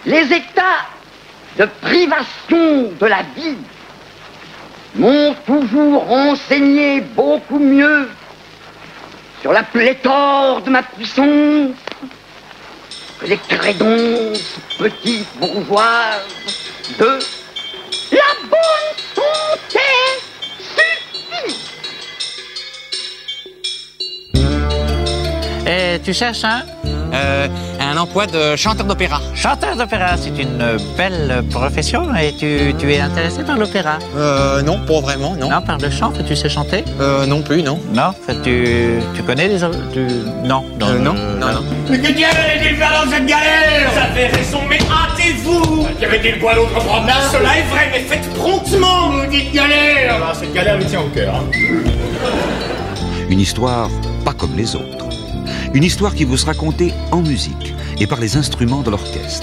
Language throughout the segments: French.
Les états de privation de la vie m'ont toujours renseigné beaucoup mieux sur la pléthore de ma puissance que les crédonces petites bourgeoises de la bonne santé suffit. Et tu cherches un emploi de chanteur d'opéra. Chanteur d'opéra, c'est une belle profession. Et tu es intéressé par l'opéra? Non, pas vraiment, non. Non, par le chant, tu sais chanter? Non plus, non. Non, tu connais les... Non. Non. Mais que diable allez-il faire dans cette galère? Vous avez raison, mais hâtez-vous. Que avait-il quoi d'autre à prendre? Cela est vrai, mais faites promptement. Vous dites galère. Alors, cette galère me tient au cœur. Une histoire pas comme les autres. Une histoire qui vous sera contée en musique et par les instruments de l'orchestre.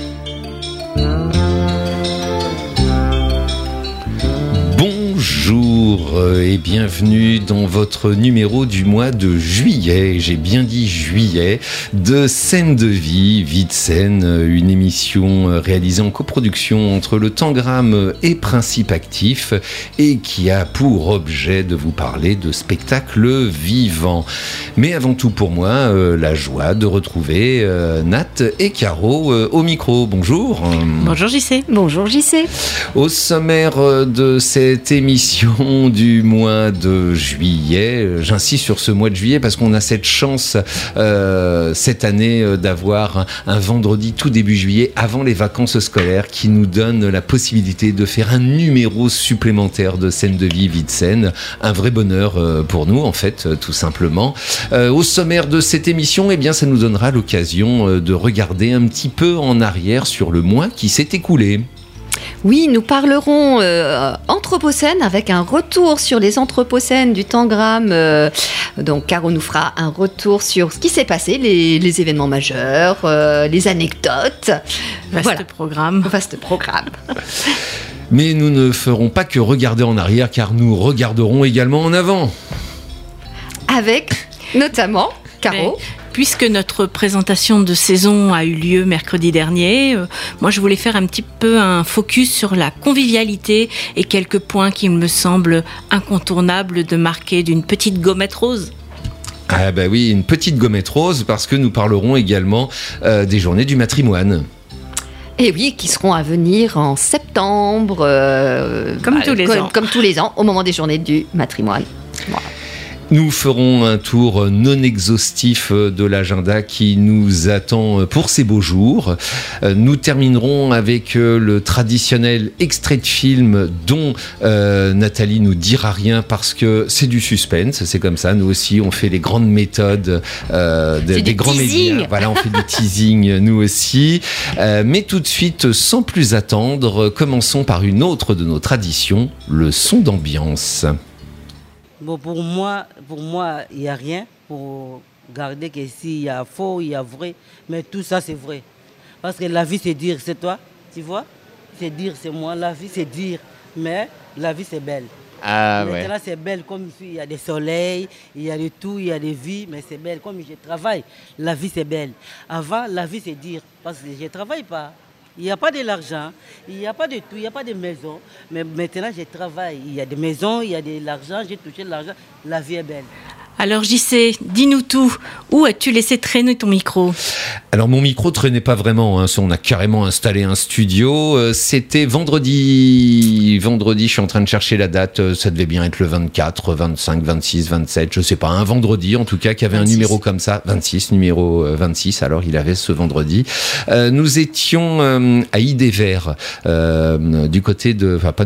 Bonjour et bienvenue dans votre numéro du mois de juillet, j'ai bien dit juillet, de Scène de Vie, Vie de Scène, une émission réalisée en coproduction entre le Tangram et Principe Actif et qui a pour objet de vous parler de spectacles vivants. Mais avant tout pour moi, la joie de retrouver Nat et Caro au micro. Bonjour. Bonjour JC. Bonjour JC. Au sommaire de cette émission du mois de juillet, j'insiste sur ce mois de juillet parce qu'on a cette chance cette année d'avoir un vendredi tout début juillet avant les vacances scolaires qui nous donne la possibilité de faire un numéro supplémentaire de Scène de Vie, Vie de Scène. Un vrai bonheur pour nous en fait, tout simplement. Au sommaire de cette émission, eh bien, ça nous donnera l'occasion de regarder un petit peu en arrière sur le mois qui s'est écoulé. Oui, nous parlerons Anthropocène avec un retour sur les Anthropocènes du Tangram. Donc, Caro nous fera un retour sur ce qui s'est passé, les événements majeurs, les anecdotes. Vaste programme. Mais nous ne ferons pas que regarder en arrière, car nous regarderons également en avant. Avec, notamment, Caro... Puisque notre présentation de saison a eu lieu mercredi dernier, moi je voulais faire un petit peu un focus sur la convivialité et quelques points qui me semblent incontournables de marquer d'une petite gommette rose. Ah bah oui, une petite gommette rose, parce que nous parlerons également des journées du matrimoine. Et oui, qui seront à venir en septembre, comme tous les ans, au moment des journées du matrimoine. Voilà. Nous ferons un tour non exhaustif de l'agenda qui nous attend pour ces beaux jours. Nous terminerons avec le traditionnel extrait de film dont Nathalie nous dira rien parce que c'est du suspense, c'est comme ça. Nous aussi, on fait les grandes méthodes des grands médias. Voilà, on fait du teasing, nous aussi. Mais tout de suite, sans plus attendre, commençons par une autre de nos traditions, le son d'ambiance. Bon, pour moi, il n'y a rien pour garder que s'il y a faux, il y a vrai. Mais tout ça, c'est vrai. Parce que la vie, c'est dire, c'est toi, tu vois. C'est dire, c'est moi. La vie, c'est dire. Mais la vie, c'est belle. Ah ouais. Maintenant, c'est belle comme il y a des soleils, il y a de tout, il y a des vies, mais c'est belle. Comme je travaille, la vie, c'est belle. Avant, la vie, c'est dire. Parce que je ne travaille pas. Il n'y a pas de l'argent, il n'y a pas de tout, il n'y a pas de maison. Mais maintenant, je travaille. Il y a des maisons, il y a de l'argent, j'ai touché de l'argent. La vie est belle. Alors JC, dis-nous tout. Où as-tu laissé traîner ton micro ? Alors mon micro traînait pas vraiment, hein. On a carrément installé un studio. C'était vendredi, je suis en train de chercher la date, ça devait bien être le 24, 25, 26, 27, je sais pas, un vendredi en tout cas, qui avait 26. Un numéro comme ça, numéro 26, alors il avait ce vendredi. Nous étions à Idévert, du côté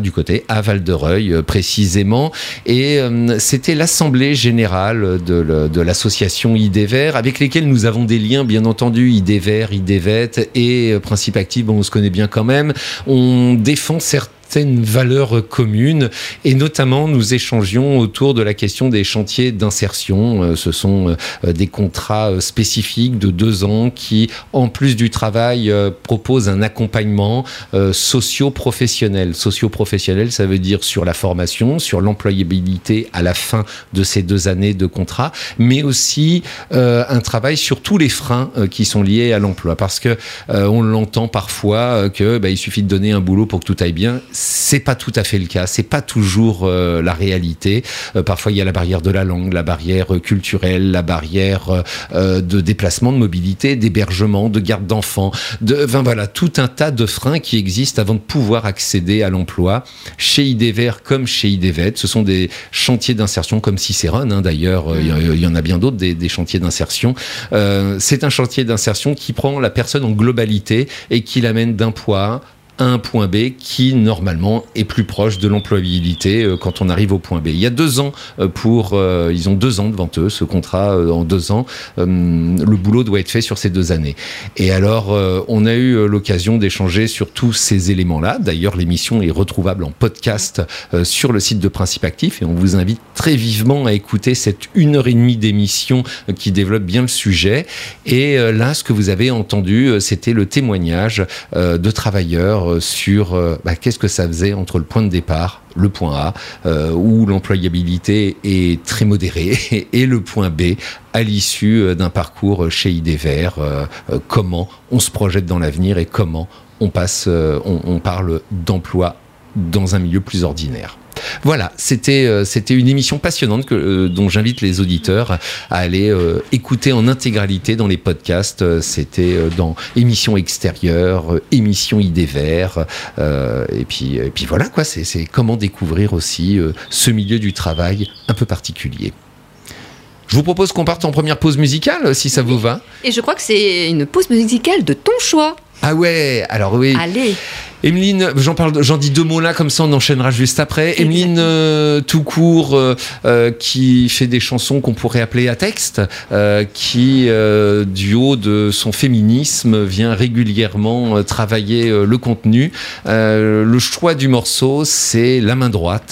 à Val-de-Reuil précisément, et c'était l'assemblée générale de l'association Idévert, avec lesquels nous avons des liens bien entendu, Idévert, Idévet et Principe Actif, bon, on se connaît bien quand même. On défend certaines valeurs communes, et notamment nous échangions autour de la question des chantiers d'insertion. Ce sont des contrats spécifiques de 2 ans qui, en plus du travail, proposent un accompagnement socio-professionnel. Socio-professionnel, ça veut dire sur la formation, sur l'employabilité à la fin de ces 2 années de contrat, mais aussi un travail sur tous les freins qui sont liés à l'emploi, parce que on l'entend parfois que il suffit de donner un boulot pour que tout aille bien. C'est pas tout à fait le cas, c'est pas toujours la réalité. Parfois il y a la barrière de la langue, la barrière culturelle, la barrière de déplacement, de mobilité, d'hébergement, de garde d'enfants, tout un tas de freins qui existent avant de pouvoir accéder à l'emploi. Chez IDVER comme chez IDVET, ce sont des chantiers d'insertion comme Cicérone, d'ailleurs, il y en a bien d'autres, des chantiers d'insertion. C'est un chantier d'insertion qui prend la personne en globalité et qui l'amène d'un point à un point B qui, normalement, est plus proche de l'employabilité quand on arrive au point B. Il y a 2 ans ils ont 2 ans devant eux, ce contrat en 2 ans. Le boulot doit être fait sur ces 2 années. Et alors, on a eu l'occasion d'échanger sur tous ces éléments-là. D'ailleurs, l'émission est retrouvable en podcast sur le site de Principe Actif, et on vous invite très vivement à écouter cette 1h30 d'émission qui développe bien le sujet. Et là, ce que vous avez entendu, c'était le témoignage de travailleurs sur qu'est-ce que ça faisait entre le point de départ, le point A, où l'employabilité est très modérée, et le point B, à l'issue d'un parcours chez IDVER, comment on se projette dans l'avenir et comment on parle d'emploi dans un milieu plus ordinaire. Voilà, c'était une émission passionnante dont j'invite les auditeurs à aller écouter en intégralité dans les podcasts. C'était dans émission extérieure, émission IDVER, et puis voilà quoi. C'est comment découvrir aussi ce milieu du travail un peu particulier. Je vous propose qu'on parte en première pause musicale, si ça vous va. Et je crois que c'est une pause musicale de ton choix. Ah ouais, alors oui. Allez. Emeline, j'en dis 2 mots là, comme ça on enchaînera juste après. Emeline tout court, qui fait des chansons qu'on pourrait appeler à texte, qui du haut de son féminisme vient régulièrement travailler le contenu. Le choix du morceau, c'est La main droite,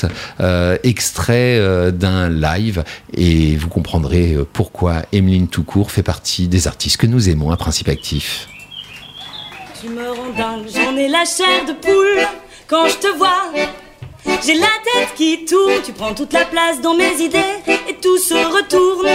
extrait d'un live, et vous comprendrez pourquoi Emeline tout court fait partie des artistes que nous aimons à Principe Actif. Tu me rends dingue, j'en ai la chair de poule. Quand je te vois, j'ai la tête qui tourne. Tu prends toute la place dans mes idées et tout se retourne.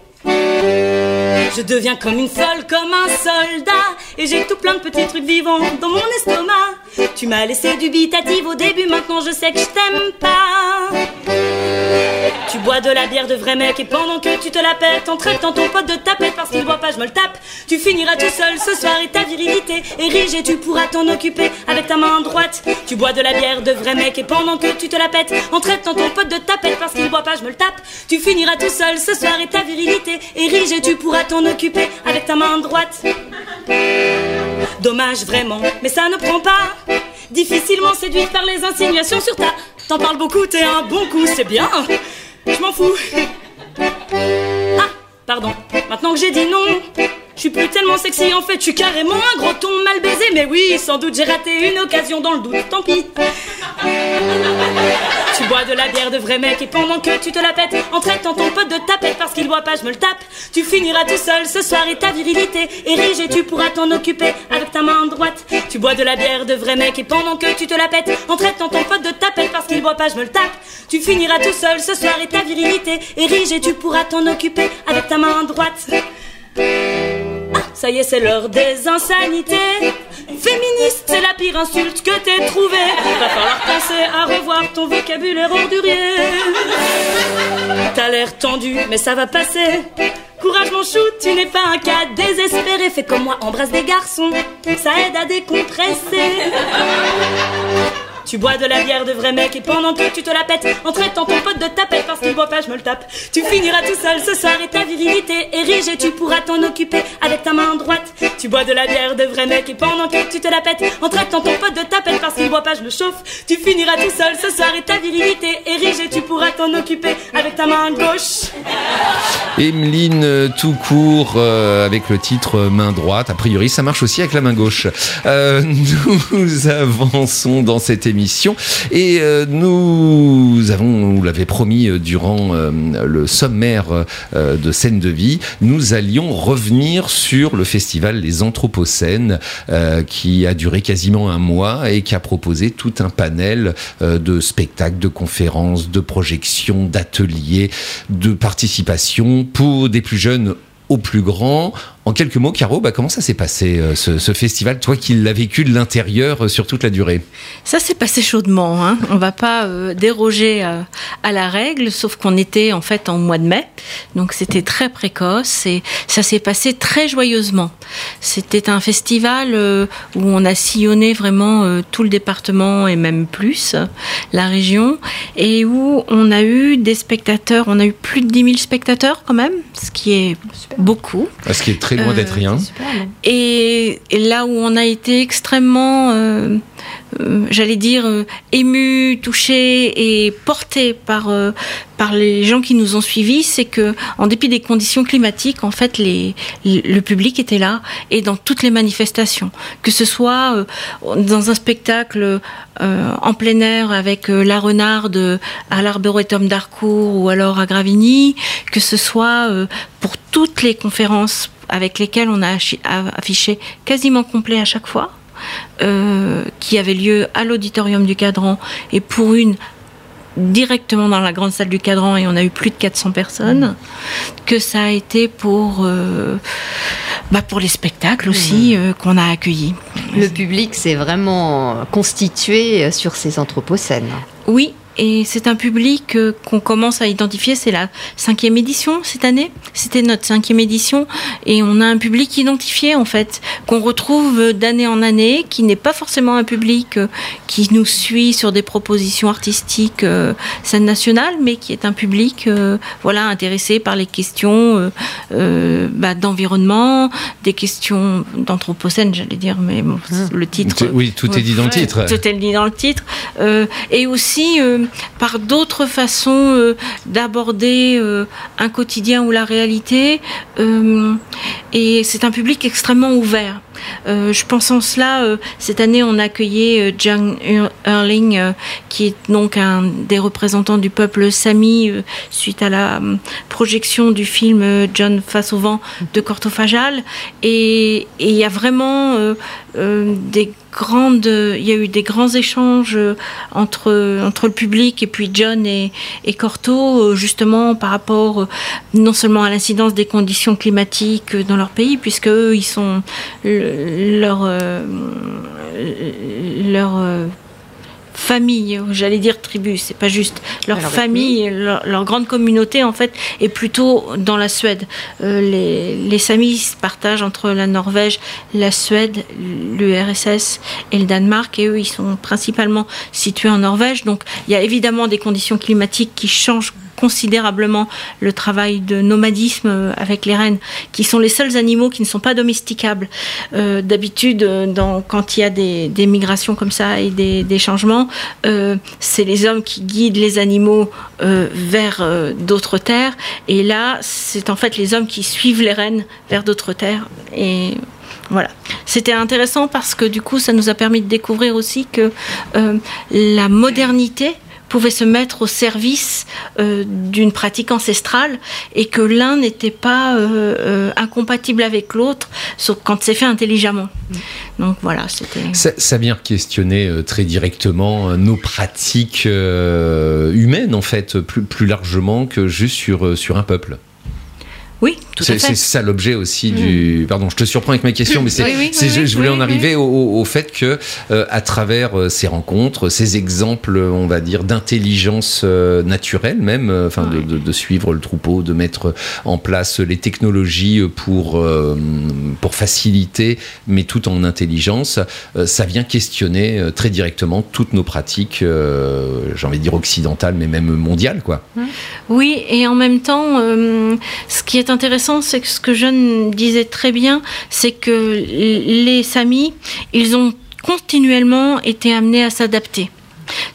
Je deviens comme une folle, comme un soldat, et j'ai tout plein de petits trucs vivants dans mon estomac. Tu m'as laissé dubitative au début, maintenant je sais que je t'aime pas. Tu bois de la bière de vrai mec, et pendant que tu te la pètes en traitant ton pote de tapette parce qu'il boit pas, je me le tape. Tu finiras tout seul ce soir et ta virilité érigée, tu pourras t'en occuper avec ta main droite. Tu bois de la bière de vrai mec, et pendant que tu te la pètes en traitant ton pote de tapette parce qu'il boit pas, je me le tape. Tu finiras tout seul ce soir et ta virilité érigée, tu pourras t'en occuper avec ta main droite. Dommage vraiment, mais ça ne prend pas. Difficilement séduite par les insinuations sur ta... T'en parles beaucoup, t'es un bon coup, c'est bien. Je m'en fous. Ah, pardon, maintenant que j'ai dit non, je suis plus tellement sexy, en fait, je suis carrément un gros ton mal baisé. Mais oui, sans doute j'ai raté une occasion dans le doute, tant pis. Tu bois de la bière de vrai mec, et pendant que tu te la pètes en traitant ton pote de tapette parce qu'il boit pas, je me le tape. Tu finiras tout seul ce soir et ta virilité érigée, tu pourras t'en occuper avec ta main droite. Tu bois de la bière de vrai mec, et pendant que tu te la pètes en traitant ton pote de tapette parce qu'il boit pas, je me le tape. Tu finiras tout seul ce soir et ta virilité érigée, tu pourras t'en occuper avec ta main droite. Ah, ça y est, c'est l'heure des insanités. Féministe, c'est la pire insulte que t'aies trouvée. Va falloir penser à revoir ton vocabulaire ordurier. T'as l'air tendu, mais ça va passer. Courage mon chou, tu n'es pas un cas désespéré. Fais comme moi, embrasse des garçons, ça aide à décompresser. Tu bois de la bière de vrai mec, et pendant que tu te la pètes en traitant ton pote de tapette parce qu'il boit pas, je me le tape. Tu finiras tout seul ce soir et ta virilité érigée, tu pourras t'en occuper avec ta main droite. Tu bois de la bière de vrai mec, et pendant que tu te la pètes en traitant ton pote de tapette parce qu'il boit pas, je le chauffe. Tu finiras tout seul ce soir et ta virilité érigée, tu pourras t'en occuper avec ta main gauche. Emeline tout court, avec le titre main droite. A priori ça marche aussi avec la main gauche. Nous avançons dans cette émission l'émission. Et nous l'avez promis durant le sommaire de Scène de Vie, nous allions revenir sur le festival Les Anthropocènes qui a duré quasiment un mois et qui a proposé tout un panel de spectacles, de conférences, de projections, d'ateliers, de participation pour des plus jeunes aux plus grands. En quelques mots, Caro, comment ça s'est passé ce festival, toi qui l'as vécu de l'intérieur sur toute la durée? Ça s'est passé chaudement, hein. On va pas déroger à la règle, sauf qu'on était en fait en mois de mai, donc c'était très précoce et ça s'est passé très joyeusement. C'était un festival où on a sillonné vraiment tout le département et même plus, la région, et où on a eu des spectateurs, on a eu plus de 10 000 spectateurs quand même, ce qui est beaucoup. Ce qui est très loin d'être rien. Et là où on a été extrêmement, j'allais dire, ému, touché et porté par les gens qui nous ont suivis, c'est que, en dépit des conditions climatiques, en fait, le public était là et dans toutes les manifestations, que ce soit dans un spectacle en plein air avec la Renarde à l'Arboretum d'Harcourt ou alors à Gravigny, que ce soit pour toutes les conférences avec lesquelles on a affiché quasiment complet à chaque fois, qui avait lieu à l'auditorium du Cadran et pour une directement dans la grande salle du Cadran, et on a eu plus de 400 personnes, que ça a été pour les spectacles aussi qu'on a accueillis. Le public s'est vraiment constitué sur ces anthropocènes. Oui. Et c'est un public qu'on commence à identifier, c'est la 5e édition cette année. C'était notre 5e édition et on a un public identifié en fait, qu'on retrouve d'année en année, qui n'est pas forcément un public qui nous suit sur des propositions artistiques scène nationale, mais qui est un public intéressé par les questions d'environnement, des questions d'anthropocène, j'allais dire, mais bon, le titre... Oui, tout est dit dans le titre. Tout est dit dans le titre. Et aussi... par d'autres façons d'aborder un quotidien ou la réalité. Et c'est un public extrêmement ouvert. Je pense en cela, cette année on a accueilli John Erling, qui est donc un des représentants du peuple Sami, suite à la projection du film John face au vent de Cortofajal. Et il y a vraiment il y a eu des grands échanges entre le public et puis John et Corto, justement par rapport non seulement à l'incidence des conditions climatiques dans leur pays, puisque eux, ils sont leur famille, j'allais dire tribu, c'est pas juste, leur famille, leur grande communauté en fait est plutôt dans la Suède. Les Samis se partagent entre la Norvège, la Suède, l'URSS et le Danemark, et eux ils sont principalement situés en Norvège, donc il y a évidemment des conditions climatiques qui changent considérablement le travail de nomadisme avec les rennes, qui sont les seuls animaux qui ne sont pas domesticables. D'habitude, quand il y a des migrations comme ça et des changements, c'est les hommes qui guident les animaux vers d'autres terres, et là, c'est en fait les hommes qui suivent les rennes vers d'autres terres. Et voilà. C'était intéressant parce que du coup, ça nous a permis de découvrir aussi que la modernité pouvait se mettre au service d'une pratique ancestrale, et que l'un n'était pas incompatible avec l'autre, sauf quand c'est fait intelligemment. Donc voilà, c'était... Ça vient questionner très directement nos pratiques humaines, en fait, plus largement que juste sur un peuple. Oui, tout à fait. C'est ça l'objet aussi du... Pardon, je te surprends avec ma question, mais je voulais en arriver au fait que, à travers ces rencontres, ces exemples, on va dire, d'intelligence naturelle même, de suivre le troupeau, de mettre en place les technologies pour faciliter, mais tout en intelligence, ça vient questionner très directement toutes nos pratiques, j'ai envie de dire occidentales, mais même mondiales, quoi. Oui, et en même temps, ce qui est intéressant, c'est que ce que John disait très bien, c'est que les Samis, ils ont continuellement été amenés à s'adapter.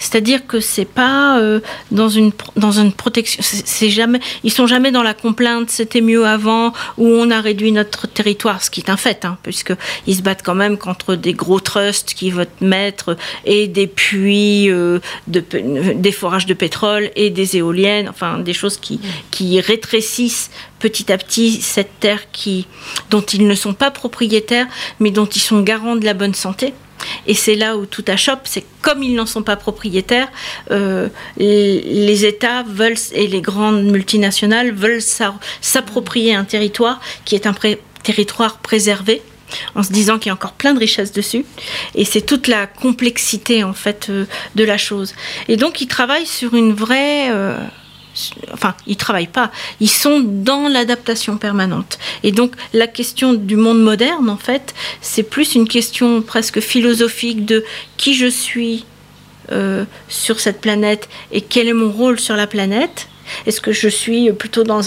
C'est-à-dire que c'est pas dans une protection. Ils sont jamais dans la complainte. C'était mieux avant, où on a réduit notre territoire, ce qui est un fait, puisque ils se battent quand même contre des gros trusts qui veulent mettre et des puits, des forages de pétrole et des éoliennes, enfin des choses qui rétrécissent petit à petit cette terre dont ils ne sont pas propriétaires, mais dont ils sont garants de la bonne santé. Et c'est là où tout achoppe, c'est comme ils n'en sont pas propriétaires, les États veulent, et les grandes multinationales veulent s'approprier un territoire qui est un territoire préservé, en se disant qu'il y a encore plein de richesses dessus. Et c'est toute la complexité, en fait, de la chose. Et donc, ils travaillent sur une vraie... Enfin, ils travaillent pas. Ils sont dans l'adaptation permanente. Et donc, la question du monde moderne, en fait, c'est plus une question presque philosophique de qui je suis sur cette planète et quel est mon rôle sur la planète. Est-ce que je suis plutôt dans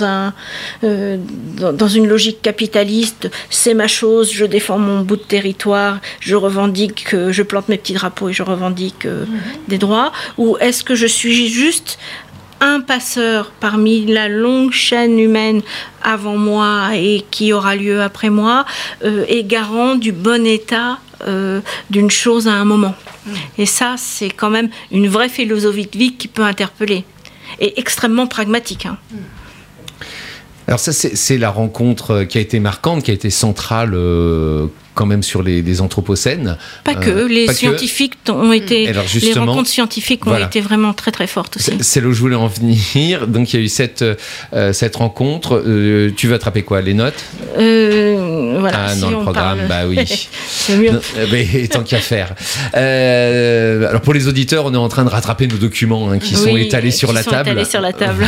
une logique capitaliste, c'est ma chose, je défends mon bout de territoire, je revendique, je plante mes petits drapeaux et je revendique des droits, ou est-ce que je suis juste un passeur parmi la longue chaîne humaine avant moi et qui aura lieu après moi, et garant du bon état d'une chose à un moment. Et ça, c'est quand même une vraie philosophie de vie qui peut interpeller, et extrêmement pragmatique. Alors ça, c'est la rencontre qui a été marquante, qui a été centrale quand même sur les anthropocènes. Pas que, les scientifiques ont été, les rencontres scientifiques ont été vraiment très très fortes aussi. C'est là où je voulais en venir. Donc il y a eu cette rencontre. Tu veux attraper quoi, les notes? Voilà. Dans le programme, bah oui. C'est mieux. Mais tant qu'à faire. Alors pour les auditeurs, on est en train de rattraper nos documents qui sont étalés sur la table. Étalés sur la table.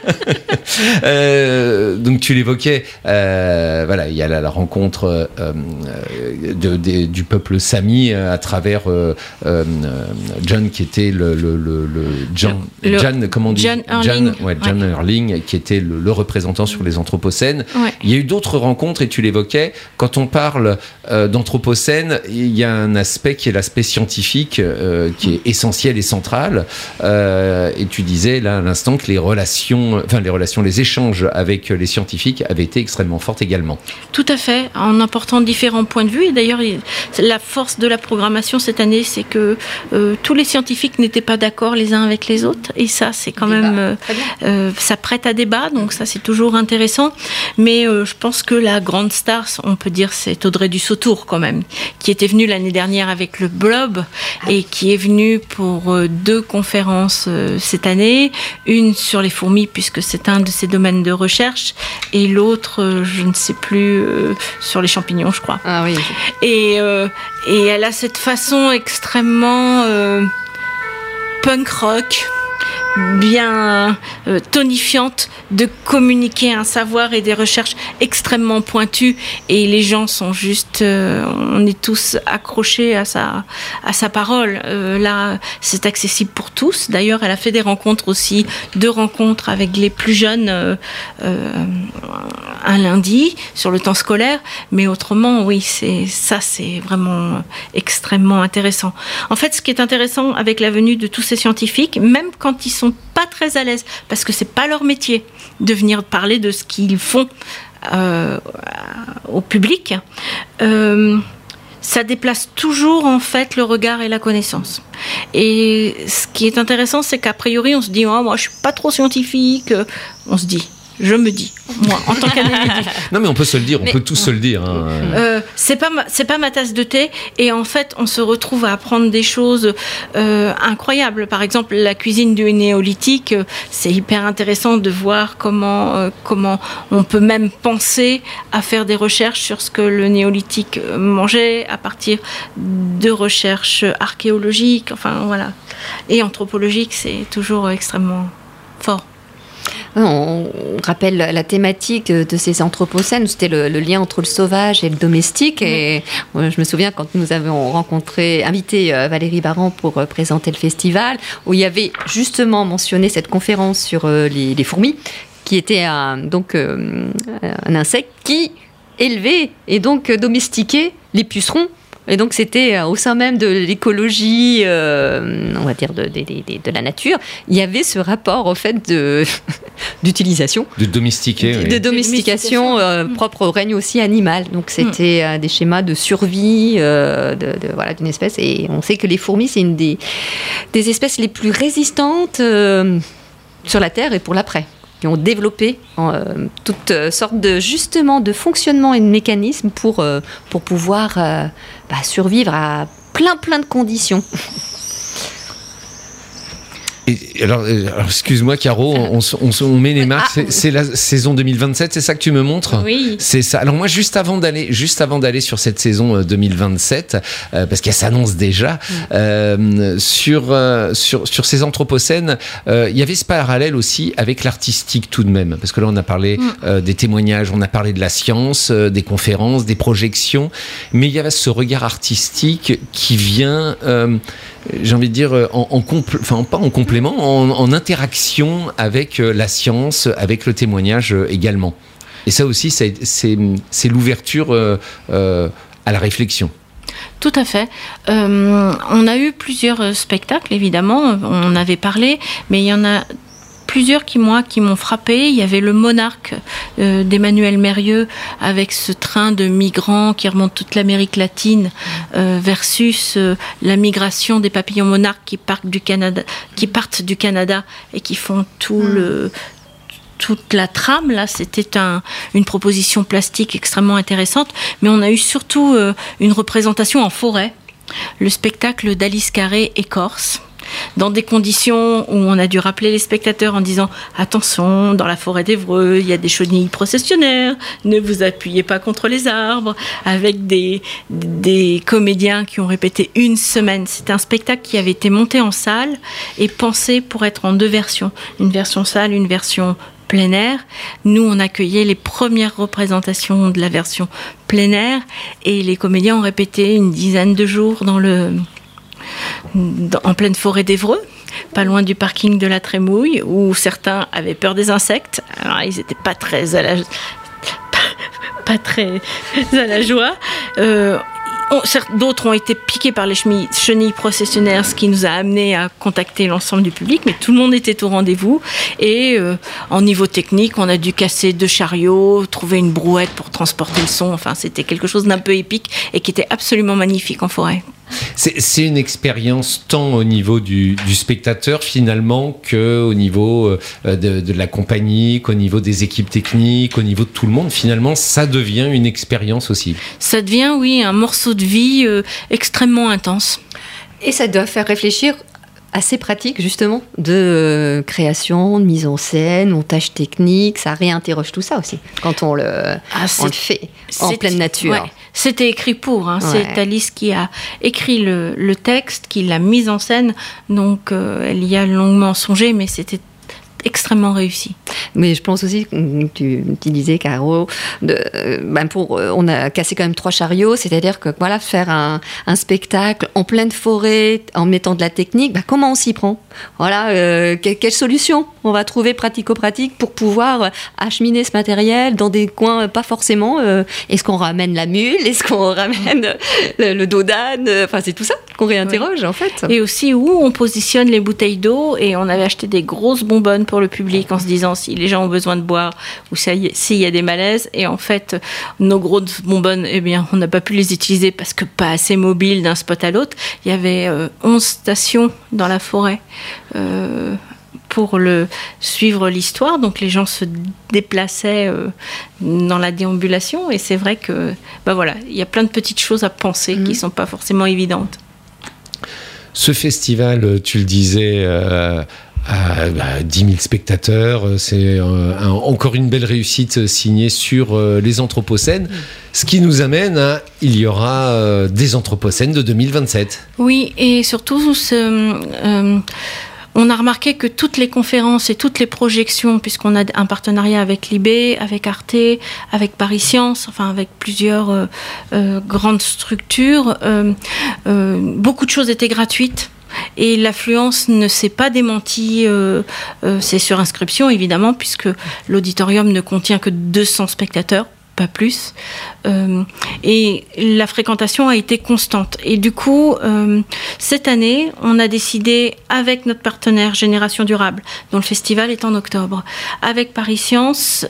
Donc tu l'évoquais, voilà, il y a la rencontre du peuple Sami à travers John, qui était John Erling, qui était le représentant sur les anthropocènes. Ouais. Il y a eu d'autres rencontres, et tu l'évoquais. Quand on parle d'anthropocène, il y a un aspect qui est l'aspect scientifique, qui est essentiel et central. Et tu disais là à l'instant que les échanges avec les scientifiques avaient été extrêmement fortes également. Tout à fait, en apportant différents points de vue. Et d'ailleurs, la force de la programmation cette année, c'est que tous les scientifiques n'étaient pas d'accord les uns avec les autres. Et ça, c'est quand même... ça prête à débat, donc ça, c'est toujours intéressant. Mais je pense que la grande star, on peut dire, c'est Audrey Dussotour quand même, qui était venue l'année dernière avec le Blob et qui est venue pour 2 conférences cette année. Une sur les fourmis, puisque c'est un de ses domaines de recherche, et l'autre, je ne sais plus, sur les champignons, je crois. Ah oui. Et elle a cette façon extrêmement punk rock, bien tonifiante, de communiquer un savoir et des recherches extrêmement pointues, et les gens sont juste, on est tous accrochés à sa parole. Là, c'est accessible pour tous. D'ailleurs, elle a fait des rencontres aussi, 2 rencontres avec les plus jeunes un lundi sur le temps scolaire, mais autrement, oui, c'est vraiment extrêmement intéressant. En fait, ce qui est intéressant avec la venue de tous ces scientifiques, même quand ils sont pas très à l'aise, parce que c'est pas leur métier de venir parler de ce qu'ils font au public, ça déplace toujours en fait le regard et la connaissance. Et ce qui est intéressant, c'est qu'a priori on se dit moi je suis pas trop scientifique, je me dis, moi, en tant qu'analyste. Non, mais on peut se le dire, on peut tous se le dire. C'est pas ma tasse de thé, et en fait, on se retrouve à apprendre des choses incroyables. Par exemple, la cuisine du néolithique, c'est hyper intéressant de voir comment on peut même penser à faire des recherches sur ce que le néolithique mangeait à partir de recherches archéologiques, enfin voilà. Et anthropologiques, c'est toujours extrêmement fort. On rappelle la thématique de ces anthropocènes, c'était le lien entre le sauvage et le domestique. Et moi, je me souviens quand nous avons invité Valérie Baran pour présenter le festival, où il y avait justement mentionné cette conférence sur les fourmis, qui était un insecte qui élevait et donc domestiquait les pucerons Et donc c'était au sein même de l'écologie, on va dire de la nature, il y avait ce rapport au fait d'utilisation. De domestiquer. De domestication propre au règne aussi animal. Donc c'était des schémas de survie voilà, d'une espèce. Et on sait que les fourmis, c'est une des espèces les plus résistantes sur la Terre et pour l'après. Qui ont développé toutes sortes de fonctionnements et de mécanismes pour pouvoir survivre à plein de conditions. Et alors, excuse-moi Caro, on met les marques. C'est la saison 2027, c'est ça que tu me montres ? Oui. C'est ça. Alors moi, juste avant d'aller sur cette saison 2027, parce qu'elle s'annonce déjà, sur ces anthropocènes, il y avait ce parallèle aussi avec l'artistique tout de même, parce que là on a parlé des témoignages, on a parlé de la science, des conférences, des projections, mais il y avait ce regard artistique qui vient, j'ai envie de dire, pas en complément, en interaction avec la science, avec le témoignage également. Et ça aussi, c'est l'ouverture à la réflexion. Tout à fait. On a eu plusieurs spectacles, évidemment, on avait parlé, mais il y en a plusieurs qui m'ont frappé. Il y avait le Monarque d'Emmanuel Mérieux avec ce train de migrants qui remonte toute l'Amérique latine versus la migration des papillons monarques qui partent du Canada et qui font toute la trame. Là, c'était une proposition plastique extrêmement intéressante, mais on a eu surtout une représentation en forêt, le spectacle d'Alice Carré Écorce, dans des conditions où on a dû rappeler les spectateurs en disant « Attention, dans la forêt d'Évreux, il y a des chenilles processionnaires, ne vous appuyez pas contre les arbres », avec des comédiens qui ont répété une semaine. C'était un spectacle qui avait été monté en salle et pensé pour être en 2 versions. Une version salle, une version plein air. Nous, on accueillait les premières représentations de la version plein air et les comédiens ont répété une dizaine de jours en pleine forêt d'Évreux, pas loin du parking de la Trémouille, où certains avaient peur des insectes. Alors, ils n'étaient pas très à la joie. D'autres ont été piqués par les chenilles processionnaires, ce qui nous a amené à contacter l'ensemble du public, mais tout le monde était au rendez-vous. Et en niveau technique, on a dû casser 2 chariots, trouver une brouette pour transporter le son. Enfin, c'était quelque chose d'un peu épique et qui était absolument magnifique en forêt. C'est une expérience tant au niveau du spectateur finalement qu'au niveau de la compagnie, qu'au niveau des équipes techniques, au niveau de tout le monde. Finalement, ça devient une expérience aussi. Ça devient, oui, un morceau de vie extrêmement intense. Et ça doit faire réfléchir assez pratique justement de création, de mise en scène, montage technique, ça réinterroge tout ça aussi quand on le fait en pleine nature. Ouais. C'était écrit pour, c'est Alice qui a écrit le texte, qui l'a mise en scène, donc elle y a longuement songé, mais c'était extrêmement réussi. Mais je pense aussi que tu disais, Caro, on a cassé quand même 3 chariots, c'est-à-dire que voilà, faire un spectacle en pleine forêt, en mettant de la technique, comment on s'y prend ? Voilà, quelle solution on va trouver pratico-pratique pour pouvoir acheminer ce matériel dans des coins pas forcément. Est-ce qu'on ramène la mule ? Est-ce qu'on ramène le dos d'âne ? Enfin, c'est tout ça qu'on réinterroge en fait. Et aussi où on positionne les bouteilles d'eau, et on avait acheté des grosses bonbonnes pour le public en se disant si les gens ont besoin de boire ou s'il y a des malaises. Et en fait, nos grosses bonbonnes, on n'a pas pu les utiliser parce que pas assez mobiles d'un spot à l'autre. Il y avait 11 stations dans la forêt pour suivre l'histoire. Donc les gens se déplaçaient dans la déambulation. Et c'est vrai que il y a plein de petites choses à penser qui ne sont pas forcément évidentes. Ce festival, tu le disais, 10 000 spectateurs, c'est encore une belle réussite signée sur les anthropocènes, ce qui nous amène à il y aura des anthropocènes de 2027. Oui, et surtout on a remarqué que toutes les conférences et toutes les projections, puisqu'on a un partenariat avec l'IB, avec Arte, avec Paris Science, enfin avec plusieurs grandes structures, beaucoup de choses étaient gratuites. Et l'affluence ne s'est pas démentie, c'est sur inscription évidemment, puisque l'auditorium ne contient que 200 spectateurs. pas plus. Et la fréquentation a été constante. Et du coup, cette année, on a décidé, avec notre partenaire Génération Durable, dont le festival est en octobre, avec Paris Science,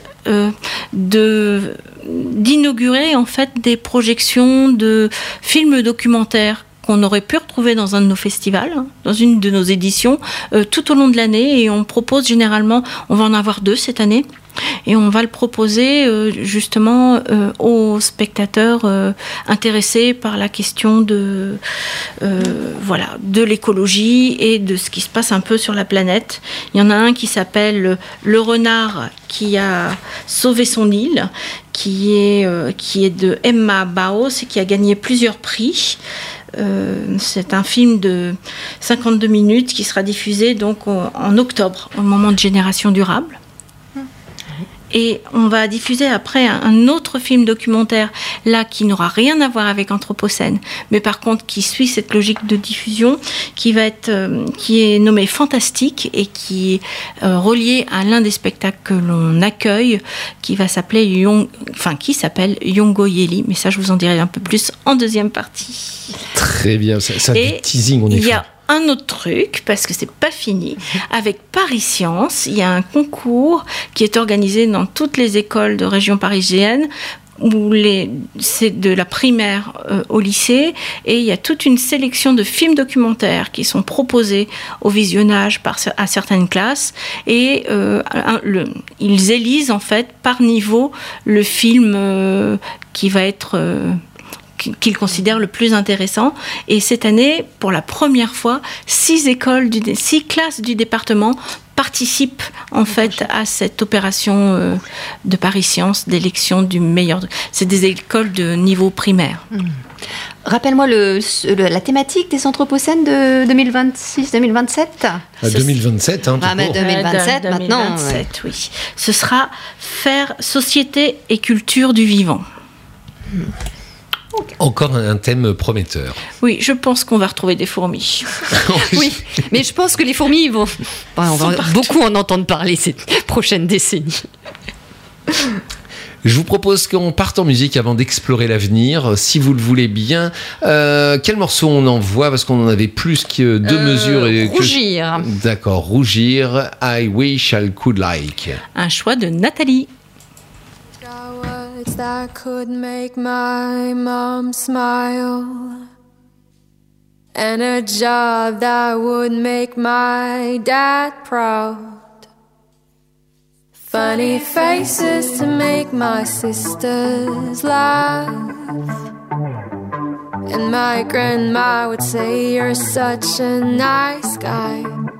d'inaugurer en fait des projections de films documentaires qu'on aurait pu retrouver dans un de nos festivals, dans une de nos éditions, tout au long de l'année. Et on propose généralement, on va en avoir 2 cette année, et on va le proposer justement aux spectateurs intéressés par la question de l'écologie et de ce qui se passe un peu sur la planète. Il y en a un qui s'appelle Le renard qui a sauvé son île, qui est de Emma Baos et qui a gagné plusieurs prix. C'est un film de 52 minutes qui sera diffusé donc en octobre, au moment de Génération Durable. Et on va diffuser après un autre film documentaire, là, qui n'aura rien à voir avec Anthropocène, mais par contre qui suit cette logique de diffusion, qui est nommé Fantastique et qui est relié à l'un des spectacles que l'on accueille, qui s'appelle Yongo Yeli. Mais ça, je vous en dirai un peu plus en deuxième partie. Très bien, ça du teasing, on est il y a un autre truc, parce que c'est pas fini. Avec Paris Science, il y a un concours qui est organisé dans toutes les écoles de région parisienne, c'est de la primaire au lycée, et il y a toute une sélection de films documentaires qui sont proposés au visionnage à certaines classes, et ils élisent en fait par niveau le film qui va être qu'ils considèrent le plus intéressant. Et cette année, pour la première fois, 6 classes du département participent en fait à cette opération de Paris Science d'élection du meilleur. C'est des écoles de niveau primaire. Rappelle-moi la thématique des Anthropocènes de 2026-2027. 2027, hein, tout court. 2027, maintenant. 2027, oui. Ce sera faire société et culture du vivant. Encore un thème prometteur. Oui, je pense qu'on va retrouver des fourmis. Oui, mais je pense que les fourmis on va beaucoup en entendre parler ces prochaines décennies. Je vous propose qu'on parte en musique avant d'explorer l'avenir, si vous le voulez bien. Quel morceau on envoie, parce qu'on en avait plus que 2 mesures. Rougir. D'accord, Rougir. I Wish I Could Like. Un choix de Nathalie. That could make my mom smile, and a job that would make my dad proud. Funny faces to make my sisters laugh, and my grandma would say you're such a nice guy.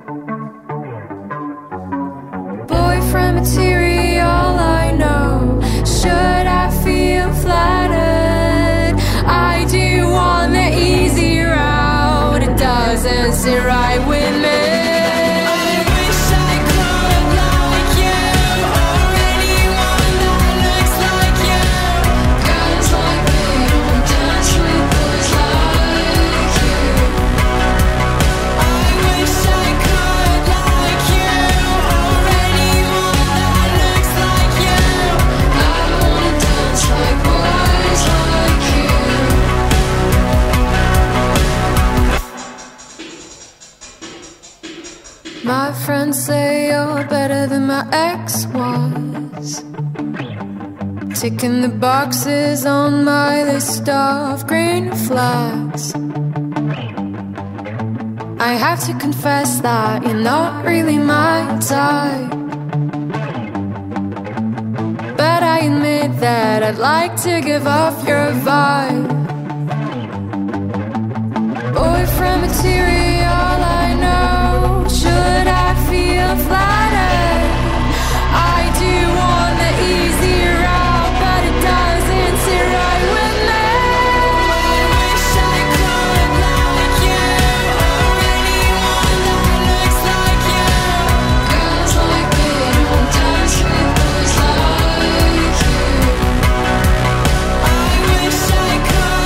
Boyfriend material, I know. Should I feel flattered? I do want the easy route. It doesn't sit right with me. My friends say you're better than my ex was, ticking the boxes on my list of green flags. I have to confess that you're not really my type, but I admit that I'd like to give off your vibe. Boyfriend material, I know. Should I feel flattered? I do want the easy route, but it doesn't sit right with me. I wish I could like you, or anyone that looks like you. Girls like me don't dance with boys like you. I wish I could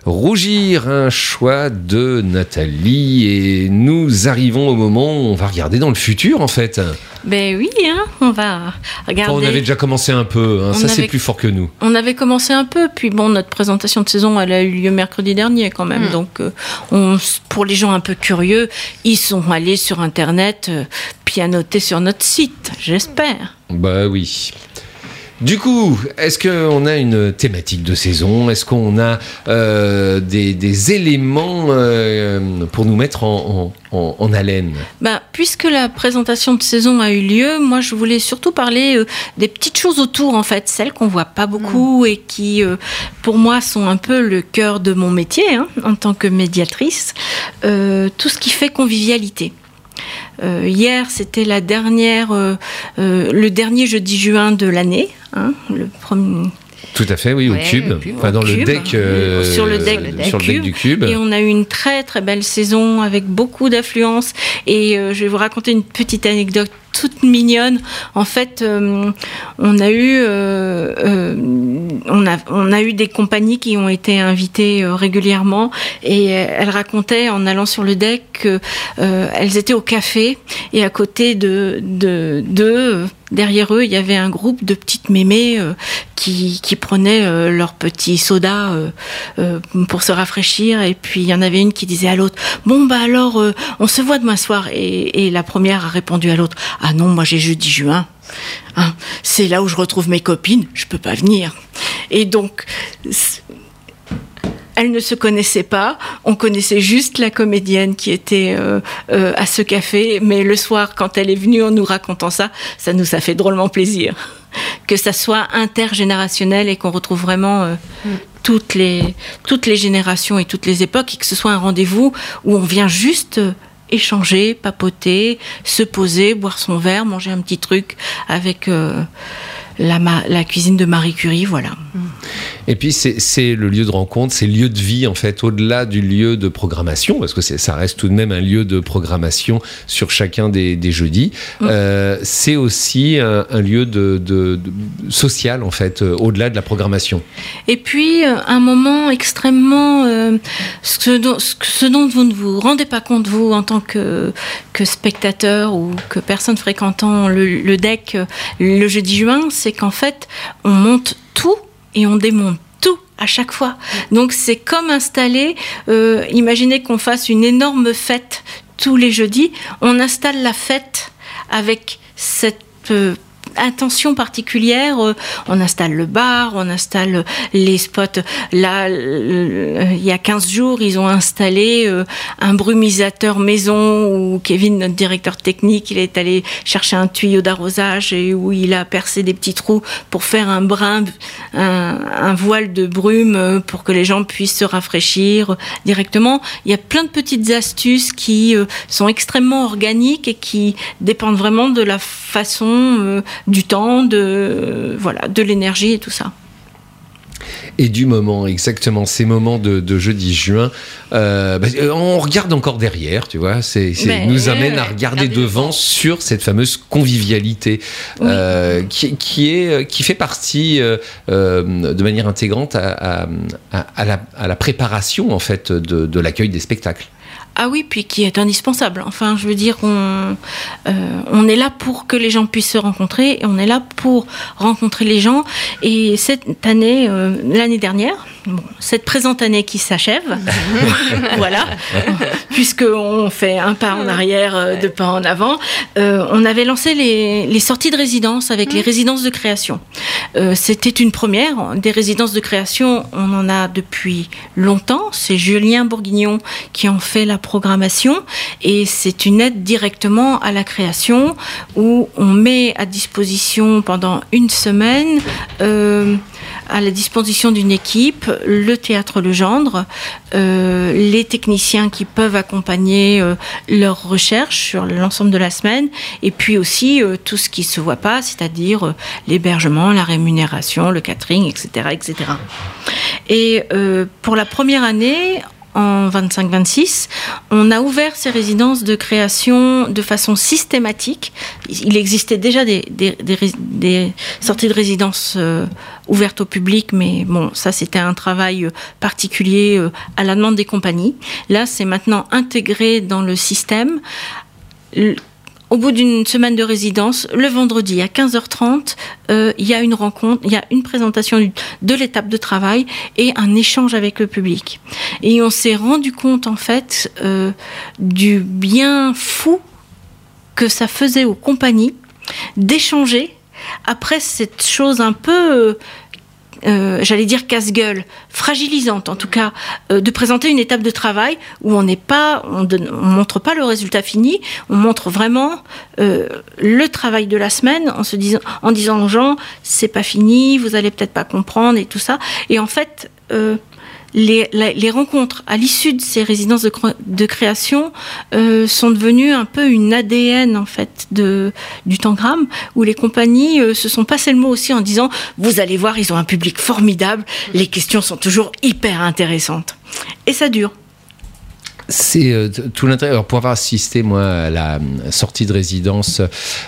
Rougir, un choix de Nathalie. Et nous arrivons au moment où on va regarder dans le futur, en fait. Ben oui, hein, on va regarder. Enfin, on avait déjà commencé un peu, hein, c'est plus fort que nous. On avait commencé un peu, puis bon, notre présentation de saison, elle a eu lieu mercredi dernier quand même. Donc, pour les gens un peu curieux, ils sont allés sur Internet, pianoter sur notre site, j'espère. Bah oui. Du coup, est-ce qu'on a une thématique de saison ? Est-ce qu'on a des éléments pour nous mettre en haleine ? Puisque la présentation de saison a eu lieu, moi je voulais surtout parler des petites choses autour, en fait, celles qu'on voit pas beaucoup et qui, pour moi, sont un peu le cœur de mon métier, hein, en tant que médiatrice. Tout ce qui fait convivialité. Hier, c'était le dernier jeudi juin de l'année, hein, le premier. Tout à fait, oui, au Cube. Enfin, dans le deck, sur le deck du Cube. Et on a eu une très très belle saison avec beaucoup d'affluence. Et je vais vous raconter une petite anecdote toute mignonne. En fait, on a eu des compagnies qui ont été invitées régulièrement, et elles racontaient en allant sur le deck qu'elles étaient au café, et à côté derrière eux, il y avait un groupe de petites mémées qui prenaient leur petit soda pour se rafraîchir, et puis il y en avait une qui disait à l'autre: bon bah alors on se voit demain soir, et la première a répondu à l'autre: ah non, moi j'ai jeudi juin, hein, c'est là où je retrouve mes copines, je peux pas venir. Et donc elles ne se connaissaient pas, on connaissait juste la comédienne qui était à ce café, mais le soir, quand elle est venue en nous racontant ça nous a fait drôlement plaisir. Que ça soit intergénérationnel et qu'on retrouve vraiment toutes les générations et toutes les époques, et que ce soit un rendez-vous où on vient juste échanger, papoter, se poser, boire son verre, manger un petit truc avec la cuisine de Marie Curie, voilà. Et puis c'est le lieu de rencontre, c'est le lieu de vie, en fait, au-delà du lieu de programmation, parce que ça reste tout de même un lieu de programmation sur chacun des jeudis. C'est aussi un lieu de social, en fait, au-delà de la programmation. Et puis un moment extrêmement ce dont vous ne vous rendez pas compte, vous, en tant que spectateur ou que personne fréquentant le deck le jeudi juin, c'est qu'en fait on monte tout et on démonte tout à chaque fois. Donc c'est comme installer, imaginez qu'on fasse une énorme fête tous les jeudis, on installe la fête avec cette attention particulière, on installe le bar, on installe les spots. Là, il y a 15 jours, ils ont installé un brumisateur maison où Kevin, notre directeur technique, il est allé chercher un tuyau d'arrosage et où il a percé des petits trous pour faire un voile de brume pour que les gens puissent se rafraîchir directement. Il y a plein de petites astuces qui sont extrêmement organiques et qui dépendent vraiment de la façon du temps, de l'énergie et tout ça. Et du moment, exactement, ces moments de jeudi juin, on regarde encore derrière, tu vois, nous amène à regarder devant sur cette fameuse convivialité qui fait partie de manière intégrante à la préparation, en fait, de l'accueil des spectacles. Ah oui, puis qui est indispensable. Enfin, je veux dire, on est là pour que les gens puissent se rencontrer, et on est là pour rencontrer les gens. Et cette année, l'année dernière, cette présente année qui s'achève, voilà, puisqu'on fait un pas en arrière, deux pas en avant, on avait lancé les sorties de résidence avec les résidences de création. C'était une première. Des résidences de création, on en a depuis longtemps. C'est Julien Bourguignon qui en fait la programmation, et c'est une aide directement à la création où on met à disposition pendant une semaine à la disposition d'une équipe le théâtre Legendre, les techniciens qui peuvent accompagner leurs recherches sur l'ensemble de la semaine, et puis aussi tout ce qui ne se voit pas, c'est-à-dire l'hébergement, la rémunération, le catering, etc. etc. Et pour la première année, en 25-26, on a ouvert ces résidences de création de façon systématique. Il existait déjà des sorties de résidence ouvertes au public, mais bon, ça c'était un travail particulier à la demande des compagnies. Là, c'est maintenant intégré dans le système. Au bout d'une semaine de résidence, le vendredi à 15h30, il y a une rencontre, il y a une présentation de l'étape de travail et un échange avec le public. Et on s'est rendu compte, en fait, du bien fou que ça faisait aux compagnies d'échanger après cette chose un peu... j'allais dire casse-gueule, fragilisante en tout cas, de présenter une étape de travail où on montre pas le résultat fini, on montre vraiment le travail de la semaine en disant aux gens c'est pas fini, vous allez peut-être pas comprendre et tout ça. Et en fait, les rencontres à l'issue de ces résidences de création sont devenues un peu une ADN en fait du Tangram, où les compagnies se sont passées le mot aussi en disant vous allez voir, ils ont un public formidable, les questions sont toujours hyper intéressantes. Et ça dure. C'est tout l'intérêt. Alors, pour avoir assisté, moi, à la sortie de résidence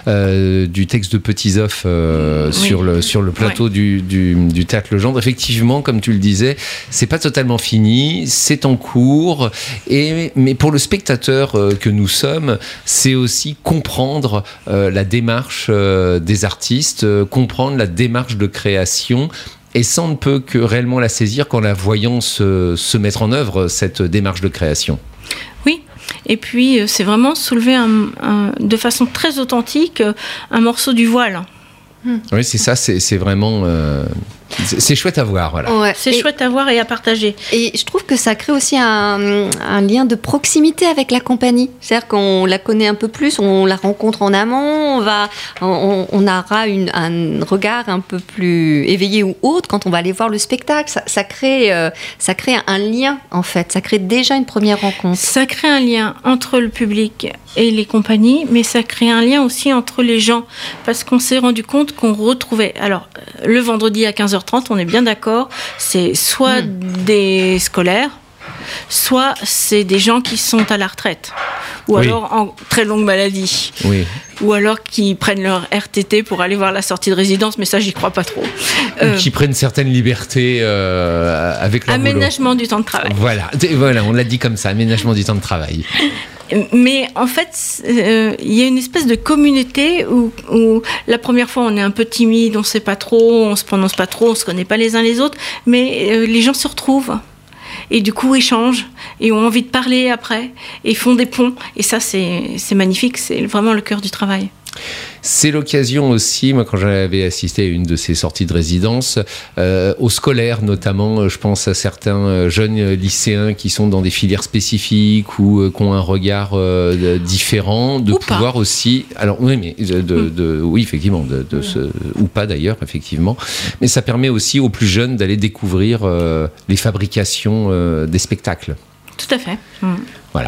du texte de Petizoff sur le plateau du Théâtre Legendre, effectivement, comme tu le disais, c'est pas totalement fini, c'est en cours. Mais pour le spectateur que nous sommes, c'est aussi comprendre la démarche des artistes, comprendre la démarche de création. Et ça, on ne peut que réellement la saisir qu'en la voyant se mettre en œuvre, cette démarche de création. Oui, et puis c'est vraiment soulever de façon très authentique un morceau du voile. Oui, c'est ça, c'est vraiment... c'est chouette à voir, voilà. Ouais. C'est chouette à voir et à partager. Et je trouve que ça crée aussi un lien de proximité avec la compagnie. C'est-à-dire qu'on la connaît un peu plus, on la rencontre en amont, on aura un regard un peu plus éveillé ou autre quand on va aller voir le spectacle. Ça crée un lien, en fait. Ça crée déjà une première rencontre. Ça crée un lien entre le public et les compagnies, mais ça crée un lien aussi entre les gens. Parce qu'on s'est rendu compte qu'on retrouvait... Alors, le vendredi à 15h30, on est bien d'accord, c'est soit des scolaires, soit c'est des gens qui sont à la retraite, ou alors en très longue maladie, ou alors qui prennent leur RTT pour aller voir la sortie de résidence, mais ça j'y crois pas trop. Ou qui prennent certaines libertés avec leur aménagement boulot. Du temps de travail. Voilà, on l'a dit comme ça, aménagement du temps de travail. Mais en fait, il y a une espèce de communauté où la première fois on est un peu timide, on sait pas trop, on se prononce pas trop, on se connaît pas les uns les autres, mais les gens se retrouvent et du coup échangent et ont envie de parler après et font des ponts, et ça c'est magnifique, c'est vraiment le cœur du travail. C'est l'occasion aussi, moi quand j'avais assisté à une de ces sorties de résidence, aux scolaires notamment, je pense à certains jeunes lycéens qui sont dans des filières spécifiques ou qui ont un regard différent, de ou pouvoir pas. Aussi... Alors oui, mais oui effectivement, ou pas d'ailleurs, effectivement, mais ça permet aussi aux plus jeunes d'aller découvrir les fabrications des spectacles. Tout à fait. Voilà.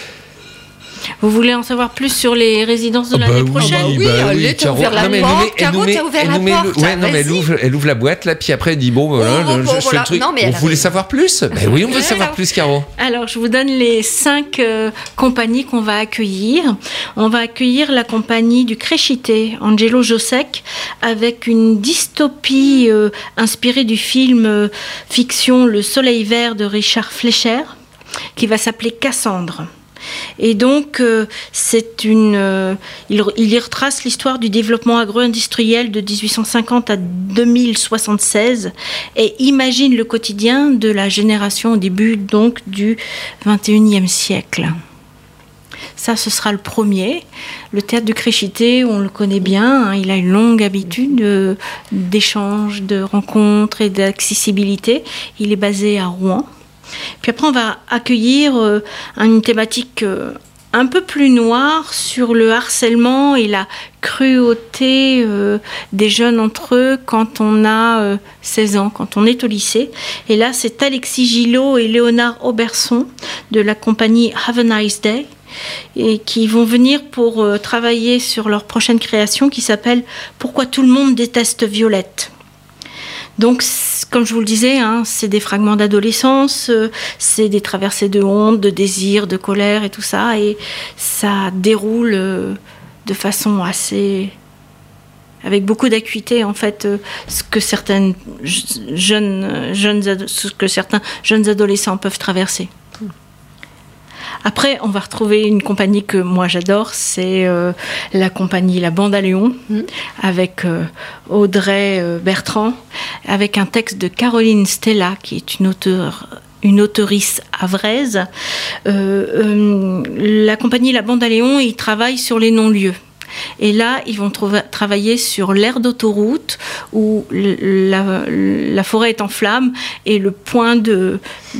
Vous voulez en savoir plus sur les résidences de l'année prochaine? Allez, t'as ouvert la porte. Caro, t'as ouvert la porte. Ouais, non, mais elle ouvre la boîte, là, puis après, elle dit, bon, voilà, je fais le truc. Non, vous voulez savoir plus? Ben oui, on veut savoir plus, Caro. Alors, je vous donne les 5 compagnies qu'on va accueillir. On va accueillir la compagnie du Créchité, Angelo Josek, avec une dystopie inspirée du film fiction Le Soleil Vert de Richard Fleischer, qui va s'appeler Cassandre. Et donc, il y retrace l'histoire du développement agro-industriel de 1850 à 2076 et imagine le quotidien de la génération au début donc du 21e siècle. Ça, ce sera le premier. Le théâtre du Créchité, on le connaît bien, hein, il a une longue habitude d'échanges, de rencontres et d'accessibilité. Il est basé à Rouen. Puis après, on va accueillir une thématique un peu plus noire sur le harcèlement et la cruauté des jeunes entre eux quand on a 16 ans, quand on est au lycée. Et là, c'est Alexis Gillot et Léonard Auberson de la compagnie Have a Nice Day, et qui vont venir pour travailler sur leur prochaine création qui s'appelle « Pourquoi tout le monde déteste Violette ». Donc, comme je vous le disais, c'est des fragments d'adolescence, c'est des traversées de honte, de désir, de colère et tout ça, et ça déroule de façon assez... avec beaucoup d'acuité, en fait, ce que certains jeunes adolescents peuvent traverser. Après, on va retrouver une compagnie que moi j'adore, c'est la compagnie La Bande à Léon, avec Audrey Bertrand, avec un texte de Caroline Stella, qui est une auteurice havraise. La compagnie La Bande à Léon, ils travaillent sur les non-lieux. Et là, ils vont travailler sur l'aire d'autoroute où la forêt est en flammes et le point de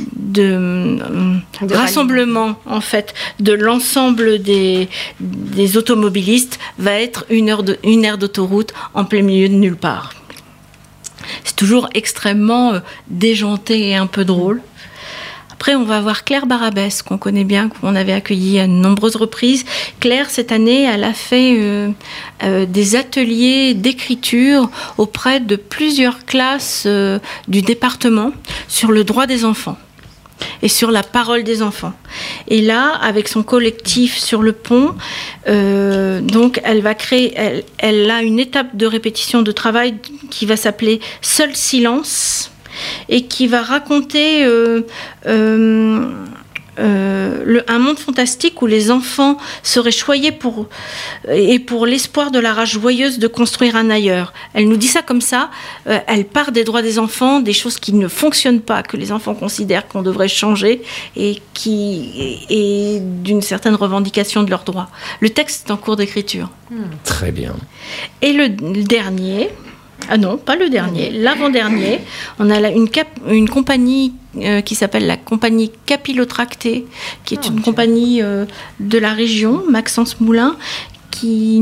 rassemblement en fait de l'ensemble des automobilistes va être une aire d'autoroute en plein milieu de nulle part. C'est toujours extrêmement déjanté et un peu drôle. Après, on va avoir Claire Barabès, qu'on connaît bien, qu'on avait accueillie à de nombreuses reprises. Claire, cette année, elle a fait des ateliers d'écriture auprès de plusieurs classes du département sur le droit des enfants et sur la parole des enfants. Et là, avec son collectif sur le pont, donc elle va créer, elle a une étape de répétition de travail qui va s'appeler « Seul silence ». Et qui va raconter un monde fantastique où les enfants seraient choyés pour l'espoir de la rage joyeuse de construire un ailleurs. Elle nous dit ça comme ça, elle part des droits des enfants, des choses qui ne fonctionnent pas, que les enfants considèrent qu'on devrait changer et d'une certaine revendication de leurs droits. Le texte est en cours d'écriture. Très bien. Et le dernier... Ah non, pas le dernier, l'avant-dernier. On a une compagnie qui s'appelle la compagnie Capillotracté, qui est une compagnie de la région, Maxence Moulin, qui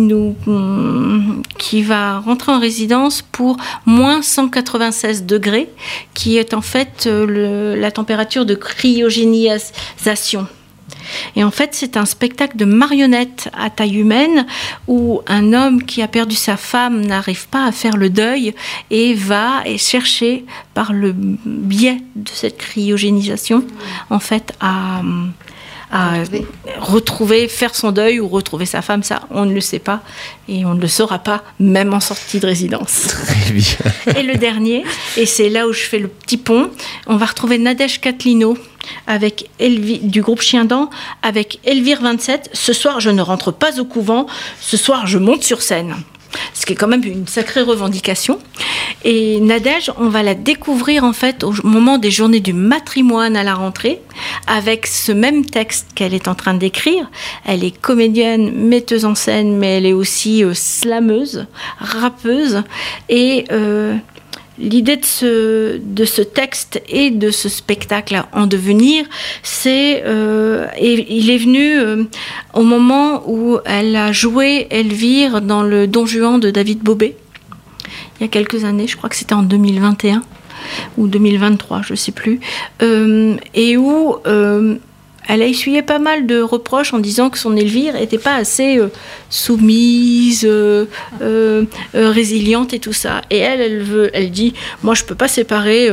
va rentrer en résidence pour moins 196 degrés, qui est en fait la température de cryogénisation. Et en fait, c'est un spectacle de marionnettes à taille humaine où un homme qui a perdu sa femme n'arrive pas à faire le deuil et va chercher, par le biais de cette cryogénisation, en fait, à retrouver, faire son deuil ou retrouver sa femme. Ça, on ne le sait pas et on ne le saura pas, même en sortie de résidence. Très bien. Et le dernier, et c'est là où je fais le petit pont, on va retrouver Nadège Catlino avec du groupe Chien Dent, avec Elvire 27. Ce soir, je ne rentre pas au couvent. Ce soir, je monte sur scène. Ce qui est quand même une sacrée revendication. Et Nadège, on va la découvrir en fait au moment des journées du matrimoine à la rentrée, avec ce même texte qu'elle est en train d'écrire. Elle est comédienne, metteuse en scène, mais elle est aussi slameuse, rappeuse. Et l'idée de ce texte et de ce spectacle en devenir, et il est venu au moment où elle a joué Elvire dans le Don Juan de David Bobet, il y a quelques années, je crois que c'était en 2021 ou 2023, je ne sais plus, et où elle a essuyé pas mal de reproches en disant que son Elvire n'était pas assez soumise, résiliente et tout ça. Et elle dit, moi je ne peux pas séparer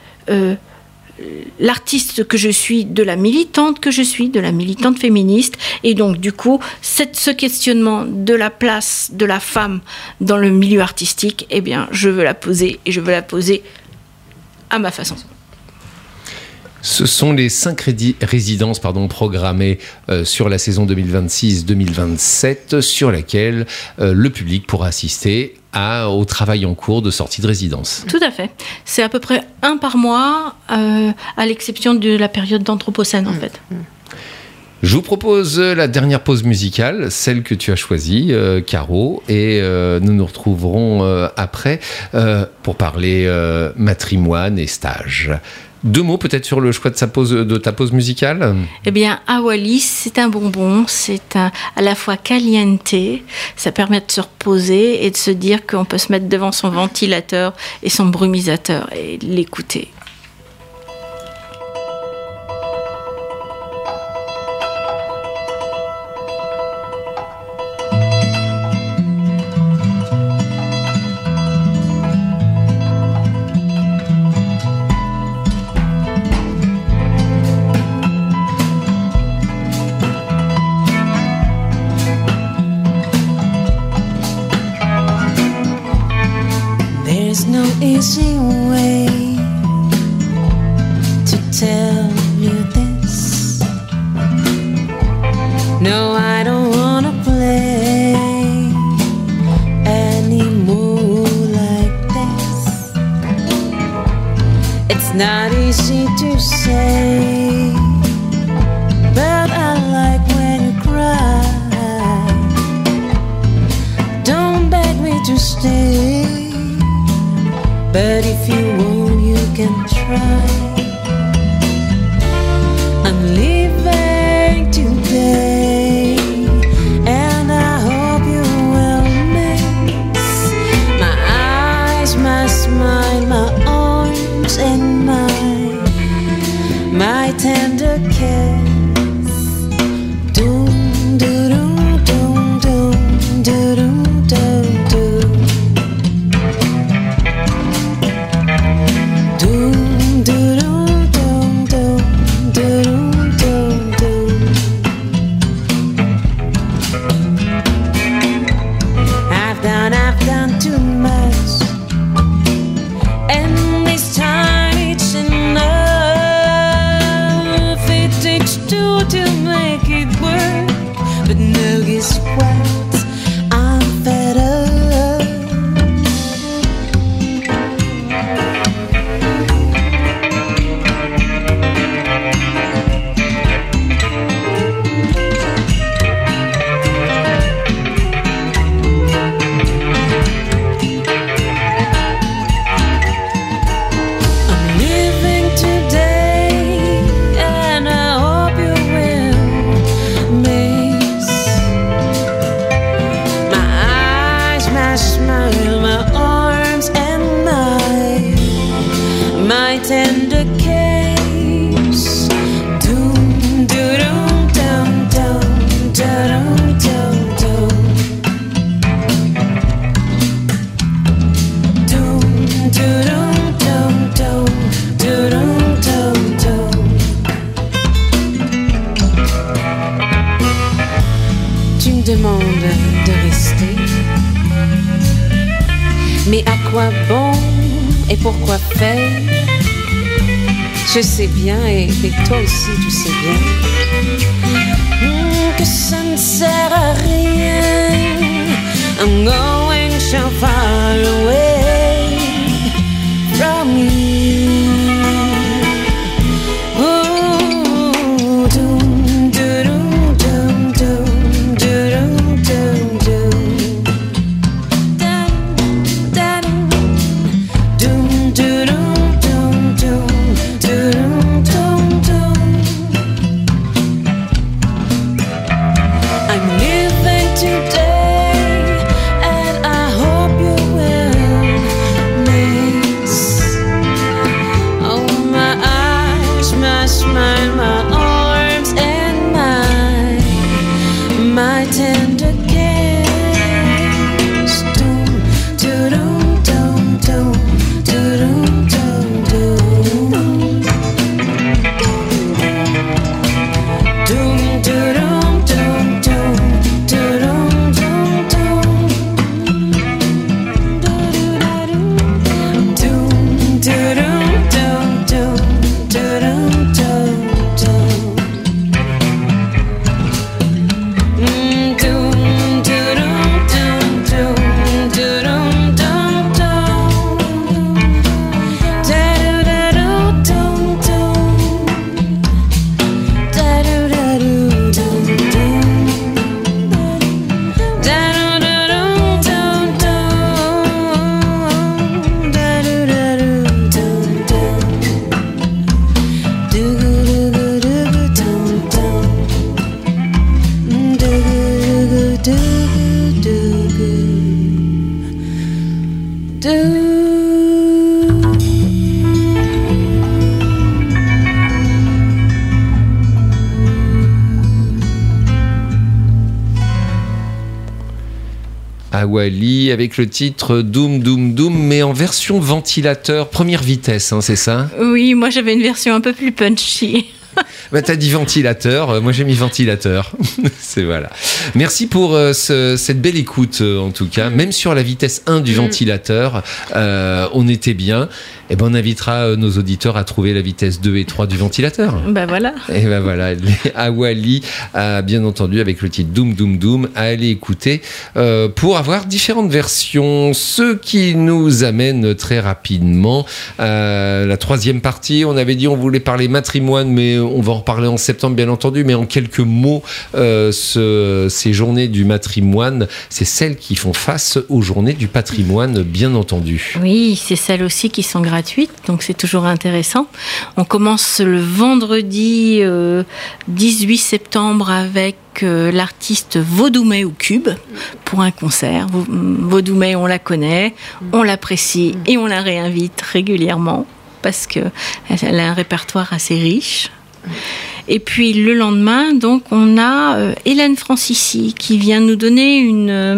l'artiste que je suis de la militante que je suis, de la militante féministe. Et donc du coup, ce questionnement de la place de la femme dans le milieu artistique, eh bien je veux la poser et je veux la poser à ma façon. Ce sont les 5 résidences programmées sur la saison 2026-2027 sur laquelle le public pourra assister au travail en cours de sortie de résidence. Tout à fait. C'est à peu près 1 par mois, à l'exception de la période d'Anthropocène en fait. Je vous propose la dernière pause musicale, celle que tu as choisie, Caro, et nous nous retrouverons après pour parler matrimoine et stage. 2 mots peut-être sur le choix de ta pause musicale. Eh bien, Awalis, c'est un bonbon, c'est à la fois caliente, ça permet de se reposer et de se dire qu'on peut se mettre devant son ventilateur et son brumisateur et l'écouter. to tell you this. No, I don't wanna play anymore like this. It's not easy to say, but I like when you cry. Don't beg me to stay, but if you won't, you can try. I'm leaving today, and I hope you will miss my eyes, my smile, my arms, and my tender kiss. Doom, doom, doom, doom, doom, doom, doom. Doom, doom, doom, doom, doom, doom, doom. I've done too much, and this time it's enough. It takes two to make it work, but now guess what? I'm fed up. I'm living today, and I hope you will miss my eyes, my smile, my arms, and my tender kiss. Doom, doom, doom, doom, doom, doom, doom. Doom, doom, doom, doom, doom, doom, doom. Tu me demandes de rester, mais à quoi bon et pourquoi faire? Je sais bien, et toi aussi tu sais bien, que ça ne sert à rien. I'm going so far away from you. Ooh, doom, doom, doom, doom, doom, doom, doom. Da, da, doom, doom, doom, doom, doom, doom, doom. I'm living today, and I hope you will miss. Oh, my eyes, my smile, my arms, and my tender kiss. Doom, doom, doom, doom, doom, doom, doom. Doom, doom, doom, doom, doom, doom, doom. Doom, doom, doom, doom, doom, doom, doom. Awali avec le titre Doom Doom Doom, mais en version ventilateur, première vitesse, hein, c'est ça ? Oui, moi j'avais une version un peu plus punchy. Bah, t'as dit ventilateur, moi j'ai mis ventilateur. C'est voilà. Merci pour cette belle écoute en tout cas. Même sur la vitesse 1 du ventilateur, on était bien. Et ben on invitera nos auditeurs à trouver la vitesse 2 et 3 du ventilateur. Ben voilà. Et ben voilà, les Awali, bien entendu, avec le titre Doom Doom Doom, à aller écouter pour avoir différentes versions. Ce qui nous amène très rapidement à la troisième partie. On avait dit on voulait parler matrimoine, mais on va en reparler en septembre, bien entendu. Mais en quelques mots, ces journées du matrimoine, c'est celles qui font face aux journées du patrimoine, bien entendu. Oui, c'est celles aussi qui sont gratuites, donc c'est toujours intéressant. On commence le vendredi 18 septembre avec l'artiste Vaudoumet au Cube pour un concert. Vaudoumet, on la connaît, on l'apprécie et on la réinvite régulièrement parce qu'elle a un répertoire assez riche. Et puis le lendemain, donc, on a Hélène Francisci qui vient nous donner une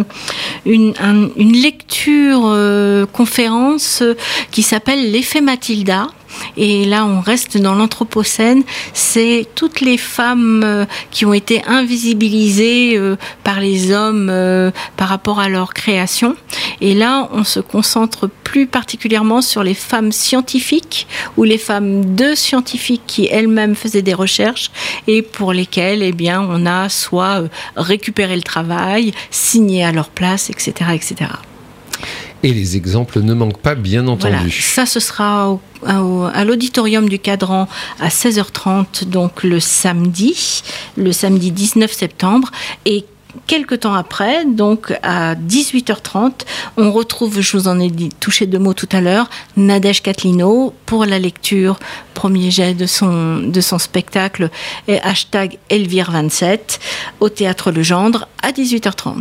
lecture conférence qui s'appelle L'effet Mathilda. Et là, on reste dans l'Anthropocène. C'est toutes les femmes qui ont été invisibilisées par les hommes par rapport à leur création. Et là, on se concentre plus particulièrement sur les femmes scientifiques ou les femmes de scientifiques qui elles-mêmes faisaient des recherches et pour lesquelles, eh bien, on a soit récupéré le travail, signé à leur place, etc., etc. Et les exemples ne manquent pas, bien entendu. Voilà, ça, ce sera à l'auditorium du Cadran à 16h30, donc le samedi 19 septembre. Et quelques temps après, donc à 18h30, on retrouve, je vous en ai touché 2 mots tout à l'heure, Nadège Katlino pour la lecture, premier jet de son spectacle, et #Elvire27 au Théâtre Le Gendre à 18h30.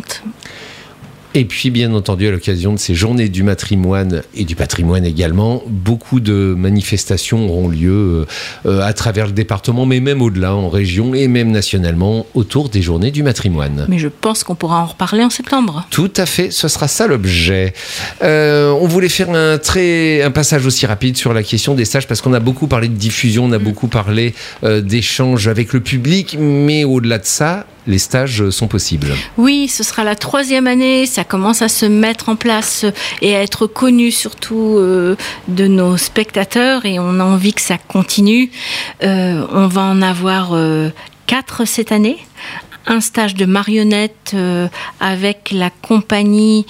Et puis, bien entendu, à l'occasion de ces journées du matrimoine et du patrimoine également, beaucoup de manifestations auront lieu à travers le département, mais même au-delà, en région et même nationalement, autour des journées du matrimoine. Mais je pense qu'on pourra en reparler en septembre. Tout à fait, ce sera ça l'objet. On voulait faire un passage aussi rapide sur la question des stages, parce qu'on a beaucoup parlé de diffusion, on a beaucoup parlé d'échanges avec le public, mais au-delà de ça, les stages sont possibles. Oui, ce sera la 3e année, ça commence à se mettre en place et à être connu surtout de nos spectateurs et on a envie que ça continue. On va en avoir 4 cette année. Un stage de marionnette avec la compagnie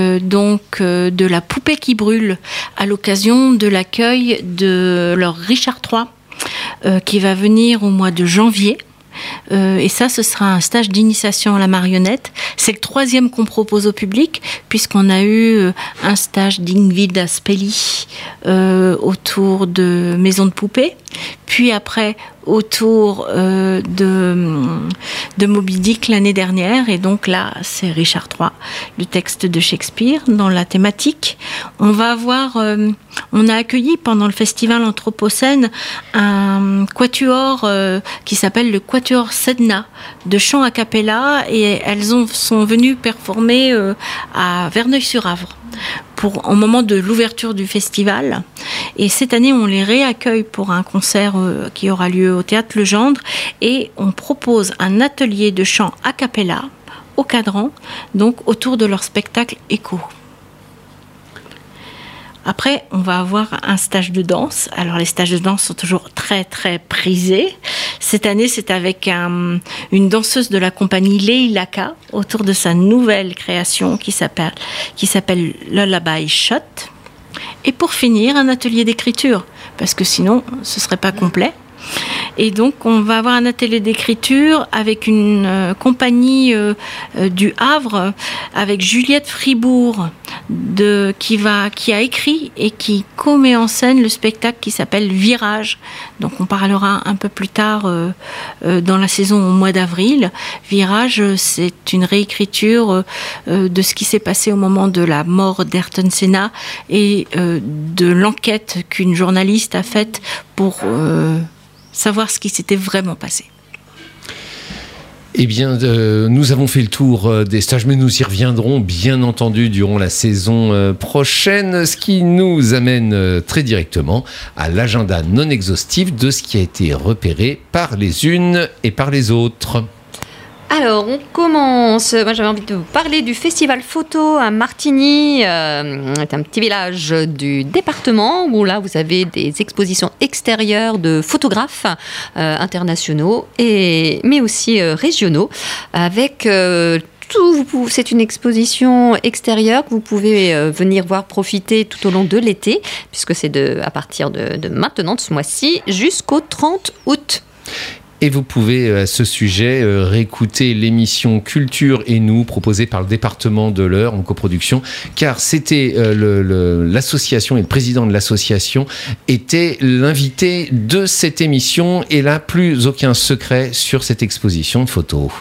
de la poupée qui brûle à l'occasion de l'accueil de leur Richard III qui va venir au mois de janvier. Et ça, ce sera un stage d'initiation à la marionnette. C'est le 3e qu'on propose au public, puisqu'on a eu un stage d'Ingrid Aspelli autour de Maison de Poupée, puis après autour de Moby Dick l'année dernière, et donc là c'est Richard III, le texte de Shakespeare dans la thématique. On va avoir, on a accueilli pendant le festival Anthropocène un quatuor qui s'appelle le Quatuor Sedna de chant a cappella, et elles sont venues performer à Verneuil-sur-Avre au moment de l'ouverture du festival. Et cette année, on les réaccueille pour un concert qui aura lieu au Théâtre Le Gendre, et on propose un atelier de chant a cappella au Cadran, donc autour de leur spectacle Écho. Après, on va avoir un stage de danse. Alors, les stages de danse sont toujours très, très prisés. Cette année, c'est avec une danseuse de la compagnie Leilaka autour de sa nouvelle création qui s'appelle Lullaby Shot. Et pour finir, un atelier d'écriture, parce que sinon, ce serait pas complet. Et donc, on va avoir un atelier d'écriture avec une compagnie du Havre, avec Juliette Fribourg, qui a écrit et qui met en scène le spectacle qui s'appelle Virage. Donc, on parlera un peu plus tard dans la saison au mois d'avril. Virage, c'est une réécriture de ce qui s'est passé au moment de la mort d'Ayrton Senna et de l'enquête qu'une journaliste a faite pour savoir ce qui s'était vraiment passé. Eh bien, nous avons fait le tour des stages, mais nous y reviendrons bien entendu durant la saison prochaine, ce qui nous amène très directement à l'agenda non exhaustif de ce qui a été repéré par les unes et par les autres. Alors, on commence. Moi, j'avais envie de vous parler du festival photo à Martigny. C'est un petit village du département où là, vous avez des expositions extérieures de photographes internationaux, mais aussi régionaux, avec c'est une exposition extérieure que vous pouvez venir voir profiter tout au long de l'été, puisque c'est à partir de maintenant, de ce mois-ci, jusqu'au 30 août. Et vous pouvez, à ce sujet, réécouter l'émission Culture et nous, proposée par le département de l'Eure en coproduction, car c'était l'association et le président de l'association était l'invité de cette émission, et là, plus aucun secret sur cette exposition de photos.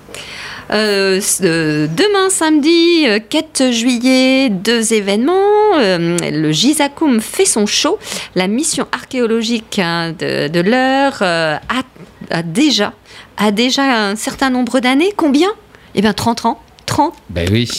Demain samedi 4 juillet, 2 événements. Le Gizakoum fait son show. La mission archéologique de l'Eure a déjà un certain nombre d'années. Combien ? Eh bien 30 ans. 30. Ben oui.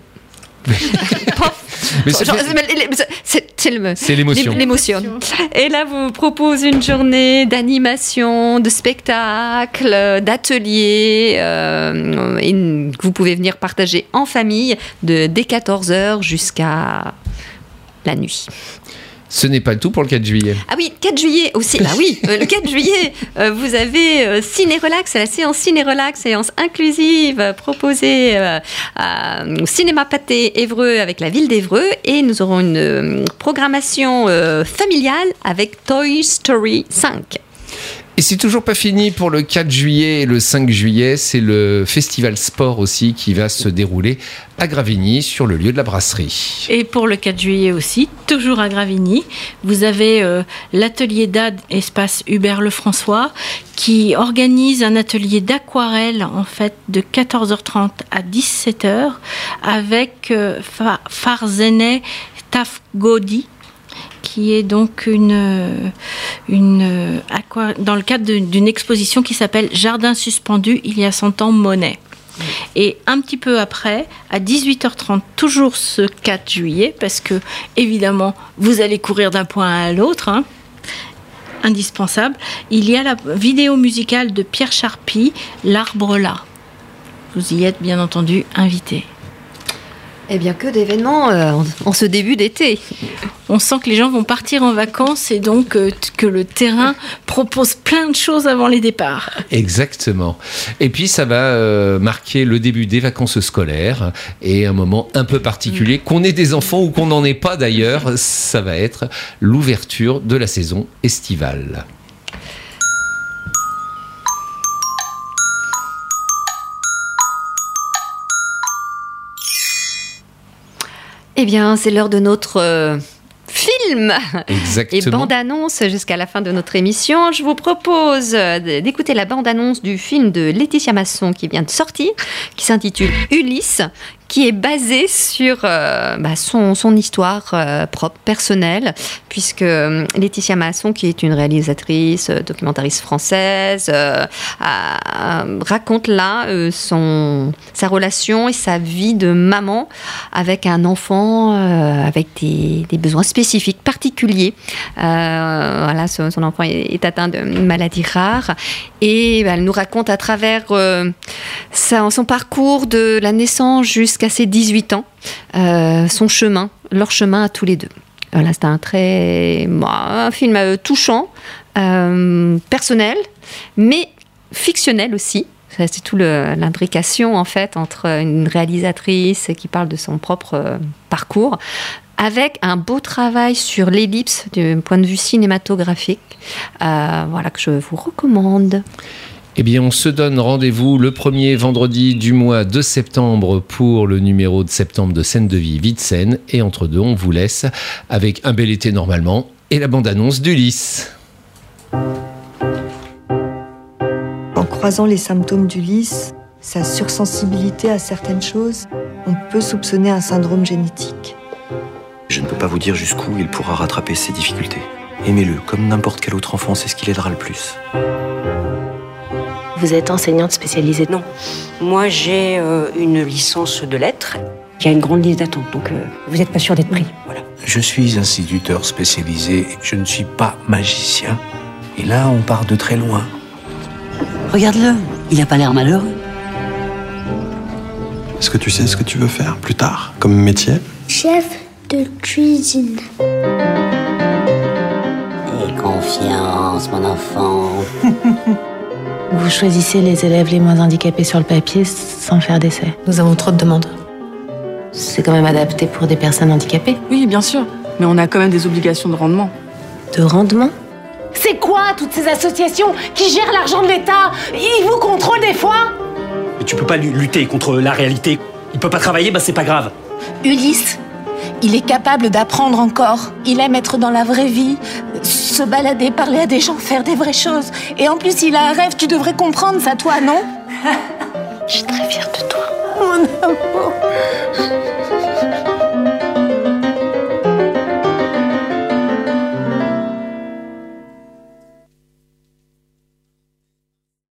Mais c'est l'émotion. Et là, vous propose une journée d'animation, de spectacle, d'ateliers. Et vous pouvez venir partager en famille dès 14h jusqu'à la nuit. Ce n'est pas le tout pour le 4 juillet. Ah oui, 4 juillet aussi. Ah oui, le 4 juillet, vous avez Ciné-Relax, la séance Ciné-Relax, séance inclusive proposée au Cinéma Pâté Évreux avec la ville d'Évreux. Et nous aurons une programmation familiale avec Toy Story 5. Et c'est toujours pas fini pour le 4 juillet et le 5 juillet. C'est le festival sport aussi qui va se dérouler à Gravigny sur le lieu de la brasserie. Et pour le 4 juillet aussi, toujours à Gravigny, vous avez l'atelier d'Ad Espace Hubert Lefrançois qui organise un atelier d'aquarelle en fait de 14h30 à 17h avec Farzene Tafgodi, qui est donc dans le cadre d'une exposition qui s'appelle Jardin suspendu, il y a 100 ans, Monet. Et un petit peu après, à 18h30, toujours ce 4 juillet, parce que, évidemment, vous allez courir d'un point à l'autre, hein, indispensable, il y a la vidéo musicale de Pierre Charpie, L'Arbre là. Vous y êtes, bien entendu, invités. Eh bien, que d'événements en ce début d'été. On sent que les gens vont partir en vacances et donc que le terrain propose plein de choses avant les départs. Exactement. Et puis, ça va marquer le début des vacances scolaires et un moment un peu particulier. Qu'on ait des enfants ou qu'on n'en ait pas d'ailleurs, ça va être l'ouverture de la saison estivale. Eh bien, c'est l'heure de notre film. Exactement. Et bande-annonce jusqu'à la fin de notre émission. Je vous propose d'écouter la bande-annonce du film de Laetitia Masson qui vient de sortir, qui s'intitule Ulysse, qui est basé sur son histoire propre, personnelle, puisque Laetitia Masson, qui est une réalisatrice, documentariste française, raconte là sa relation et sa vie de maman avec un enfant avec des besoins spécifiques, particuliers. Son enfant est atteint d'une maladie rare et elle nous raconte à travers son parcours de la naissance jusqu'à ses 18 ans, leur chemin à tous les deux. Voilà, c'est un film touchant, personnel, mais fictionnel aussi. C'est tout l'imbrication en fait entre une réalisatrice qui parle de son propre parcours, avec un beau travail sur l'ellipse du point de vue cinématographique, que je vous recommande. Eh bien, on se donne rendez-vous le premier vendredi du mois de septembre pour le numéro de septembre de Scène de vie, vie de scène. Et entre deux, on vous laisse avec Un bel été normalement et la bande-annonce d'Ulysse. En croisant les symptômes d'Ulysse, sa sursensibilité à certaines choses, on peut soupçonner un syndrome génétique. Je ne peux pas vous dire jusqu'où il pourra rattraper ses difficultés. Aimez-le, comme n'importe quel autre enfant, c'est ce qui l'aidera le plus. Vous êtes enseignante spécialisée? Non. Moi, j'ai une licence de lettres. Il y a une grande liste d'attente, donc vous n'êtes pas sûr d'être pris. Voilà. Je suis instituteur spécialisé, je ne suis pas magicien. Et là, on part de très loin. Regarde-le, il n'a pas l'air malheureux. Est-ce que tu sais ce que tu veux faire plus tard, comme métier? Chef de cuisine. Et confiance, mon enfant. Vous choisissez les élèves les moins handicapés sur le papier sans faire d'essai. Nous avons trop de demandes. C'est quand même adapté pour des personnes handicapées. Oui, bien sûr. Mais on a quand même des obligations de rendement. De rendement? C'est quoi toutes ces associations qui gèrent l'argent de l'État? Ils vous contrôlent des fois? Mais tu peux pas lutter contre la réalité. Il peut pas travailler, bah c'est pas grave. Ulysse, il est capable d'apprendre encore. Il aime être dans la vraie vie, se balader, parler à des gens, faire des vraies choses. Et en plus, il a un rêve, tu devrais comprendre ça, toi, non? Je suis très fière de toi. Mon amour.